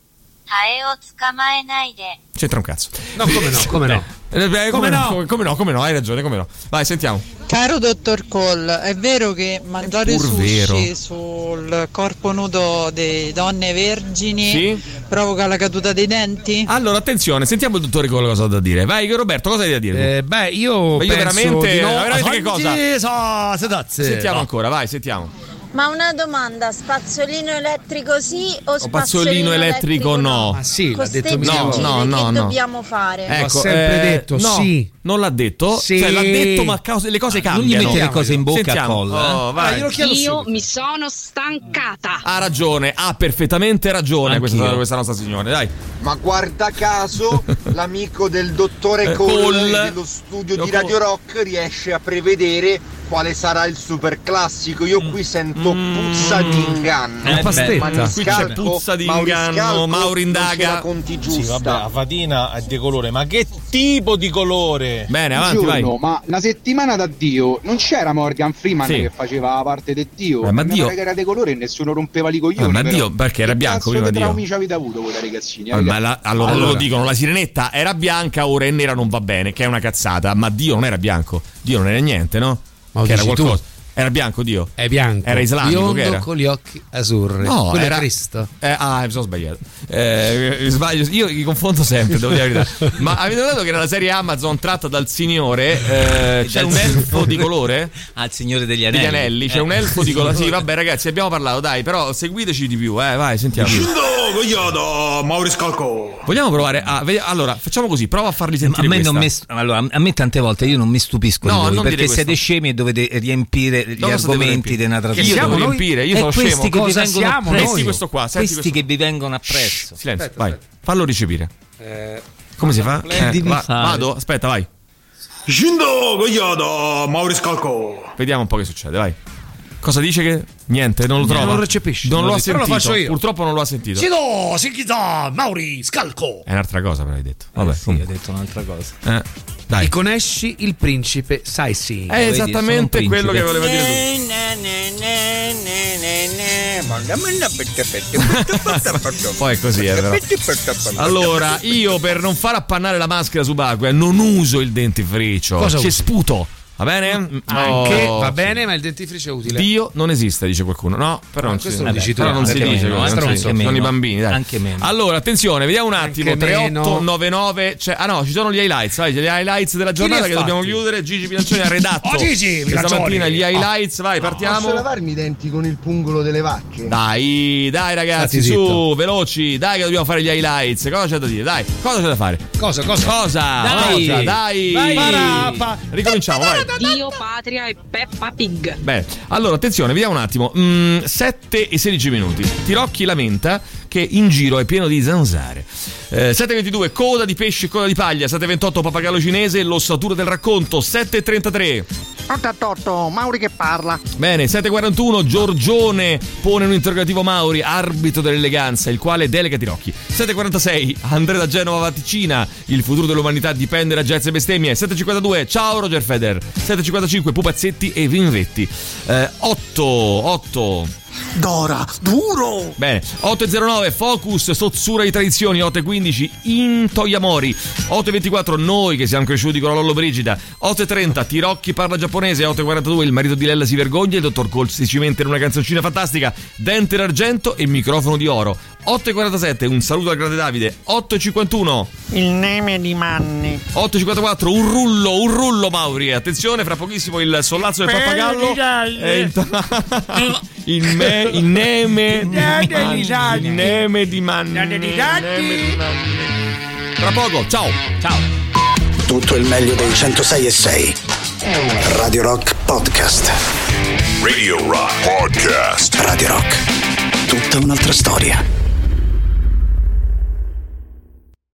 C'entra un cazzo. No, come no, come no. Eh, beh, come, come, no? Come, come no, come no, hai ragione, come no. Vai, sentiamo. Caro dottor Cole, è vero che mangiare sushi vero. sul corpo nudo di donne vergini sì? provoca la caduta dei denti? Allora, attenzione, sentiamo il dottore Cole cosa ha da dire. Vai, Roberto, cosa hai da dire? Eh, beh, io, beh, io penso veramente, di no. veramente che cosa? Sentiamo no. ancora, vai, sentiamo. Ma una domanda, spazzolino elettrico sì o, o spazzolino elettrico, elettrico no? Ah sì, l'ha detto no, no, no, che no. dobbiamo fare? Ecco, ho sempre eh, detto no, sì. Non l'ha detto, sì. Cioè l'ha detto ma cause, le cose cambiano. Non gli mette le cose in bocca. Sentiamo. A Cole, oh, vai. Ah, io io mi sono stancata. Ha ragione, ha perfettamente ragione questa, questa nostra signora, dai. Ma guarda caso l'amico del dottore Cole, Cole dello studio di Radio Rock riesce a prevedere quale sarà il super classico. Io qui sento mm. puzza di inganno. Eh, pastetta. Qui c'è puzza di inganno. Mauri indaga. Sì, vabbè, la fatina è di colore, ma che tipo di colore? Bene, avanti, Buongiorno, vai. Ma una settimana da Dio non c'era Morgan Freeman sì. che faceva la parte del Dio? Eh, ma Dio che era di colore e nessuno rompeva i coglioni. Eh, ma però. Dio, perché era che bianco prima Dio? Che traumi ci avete avuto voi da ragazzini? Eh, ma la, allora, allora lo dicono, la sirenetta era bianca, ora è nera, non va bene, che è una cazzata, ma Dio non era bianco. Dio non era niente, no? Ma che era qualcosa. Tu? Era bianco Dio? È bianco. Era islamico, biondo che era? con gli occhi azzurri. No, quello era Cristo. Eh, ah, mi sono sbagliato. Eh, sbaglio, io mi confondo sempre, devo dire la verità. Ma avete notato che nella serie Amazon tratta dal Signore eh, c'è un elfo di colore? Ah, il Signore degli Anelli. Degli Anelli, c'è eh. un elfo di colore. Sì, vabbè, ragazzi, abbiamo parlato, dai, però seguiteci di più, eh, vai, sentiamo. Maurizio Calco. Vogliamo provare a allora, facciamo così, prova a farli sentire a me questa. non mi, allora, a me tante volte io non mi stupisco no, di voi perché siete scemi e dovete riempire gli argomenti di una trasmissione. Io devo riempire, io sono scemo. Che cosa vi vengono siamo appresso, noi? Questo qua, questi questo. che vi vengono appresso. Shh, silenzio, aspetta, vai. aspetta. Fallo ricepire. Eh, Come si fa? Eh, va, fare. vado, aspetta, vai. Scindo Gogliado, Maurizio Calco. Vediamo un po' che succede, vai. Cosa dice che niente, non lo trova. Non lo recepisci. Non, non lo ha sentito. sentito. Lo faccio io. Purtroppo non lo ha sentito. Sì, no, si chiama Mauri Scalco. È un'altra cosa, però hai detto. Vabbè, eh sì, hai detto un'altra cosa. Eh, dai. E conosci il principe Saisi? È esattamente quello che voleva dire tu. Poi è così, eh, però. Allora, io per non far appannare la maschera subacquea non uso il dentifricio. Cosa Ci usi? sputo. Va bene? Anche oh, va bene, ma il dentifricio è utile. Dio non esiste, dice qualcuno. No, però non, questo si, lo dici tu, però non si anche dice. meno, Non anche si meno. dice. Sono i bambini, dai. Anche meno. Allora, attenzione, vediamo un attimo. Anche tre meno. otto nove nove. Cioè, ah no, ci sono gli highlights. Vai, gli highlights della giornata che fatti? dobbiamo chiudere. Gigi Pilancioni ha redatto Oh, Gigi questa Pilancioni. mattina gli highlights. Vai, partiamo. Posso lavarmi i denti con il pungolo delle vacche? Dai, dai ragazzi, Stati su, zitto. veloci. Dai che dobbiamo fare gli highlights. Cosa c'è da dire? Dai, cosa c'è da fare? Cosa, cosa? Cosa? Dai. Cosa? Dai. Vai. Parappa. Ricominciamo, vai. Dio, Patria e Peppa Pig. Bene, allora attenzione, vediamo un attimo. Mm, sette e sedici minuti. Tirocchi lamenta che in giro è pieno di zanzare. Eh, sette e ventidue, coda di pesce e coda di paglia. sette e ventotto, pappagallo cinese, l'ossatura del racconto. sette e trentatré. ottantotto, Mauri che parla. Bene, sette e quarantuno, Giorgione pone un interrogativo Mauri, arbitro dell'eleganza, il quale delega Tirocchi. sette e quarantasei, Andrea da Genova vaticina, il futuro dell'umanità dipende da jazz e bestemmie. sette e cinquantadue, ciao Roger Federer. sette e cinquantacinque, pupazzetti e vinvetti. eh, otto, otto Dora, duro. Bene, otto e zero nove, Focus, Sozzura di tradizioni. Otto e quindici, Intoyamori. otto e ventiquattro, noi che siamo cresciuti con la Lollobrigida. otto e trenta, Tirocchi parla giapponese. otto e quarantadue, il marito di Lella si vergogna, il dottor Cole si cimenta in una canzoncina fantastica. Dente d'argento e microfono di oro. otto e quarantasette, un saluto al grande Davide. otto e cinquantuno, Il neme di Manni. otto e cinquantaquattro, un rullo, un rullo Mauri. Attenzione, fra pochissimo il sollazzo del pappagallo. E il, il, me, il neme di Manni. Il neme di Manni. Tra poco, ciao. Ciao. Tutto il meglio dei centosei e sei. Radio Rock Podcast. Radio Rock Podcast. Radio Rock. Tutta un'altra storia.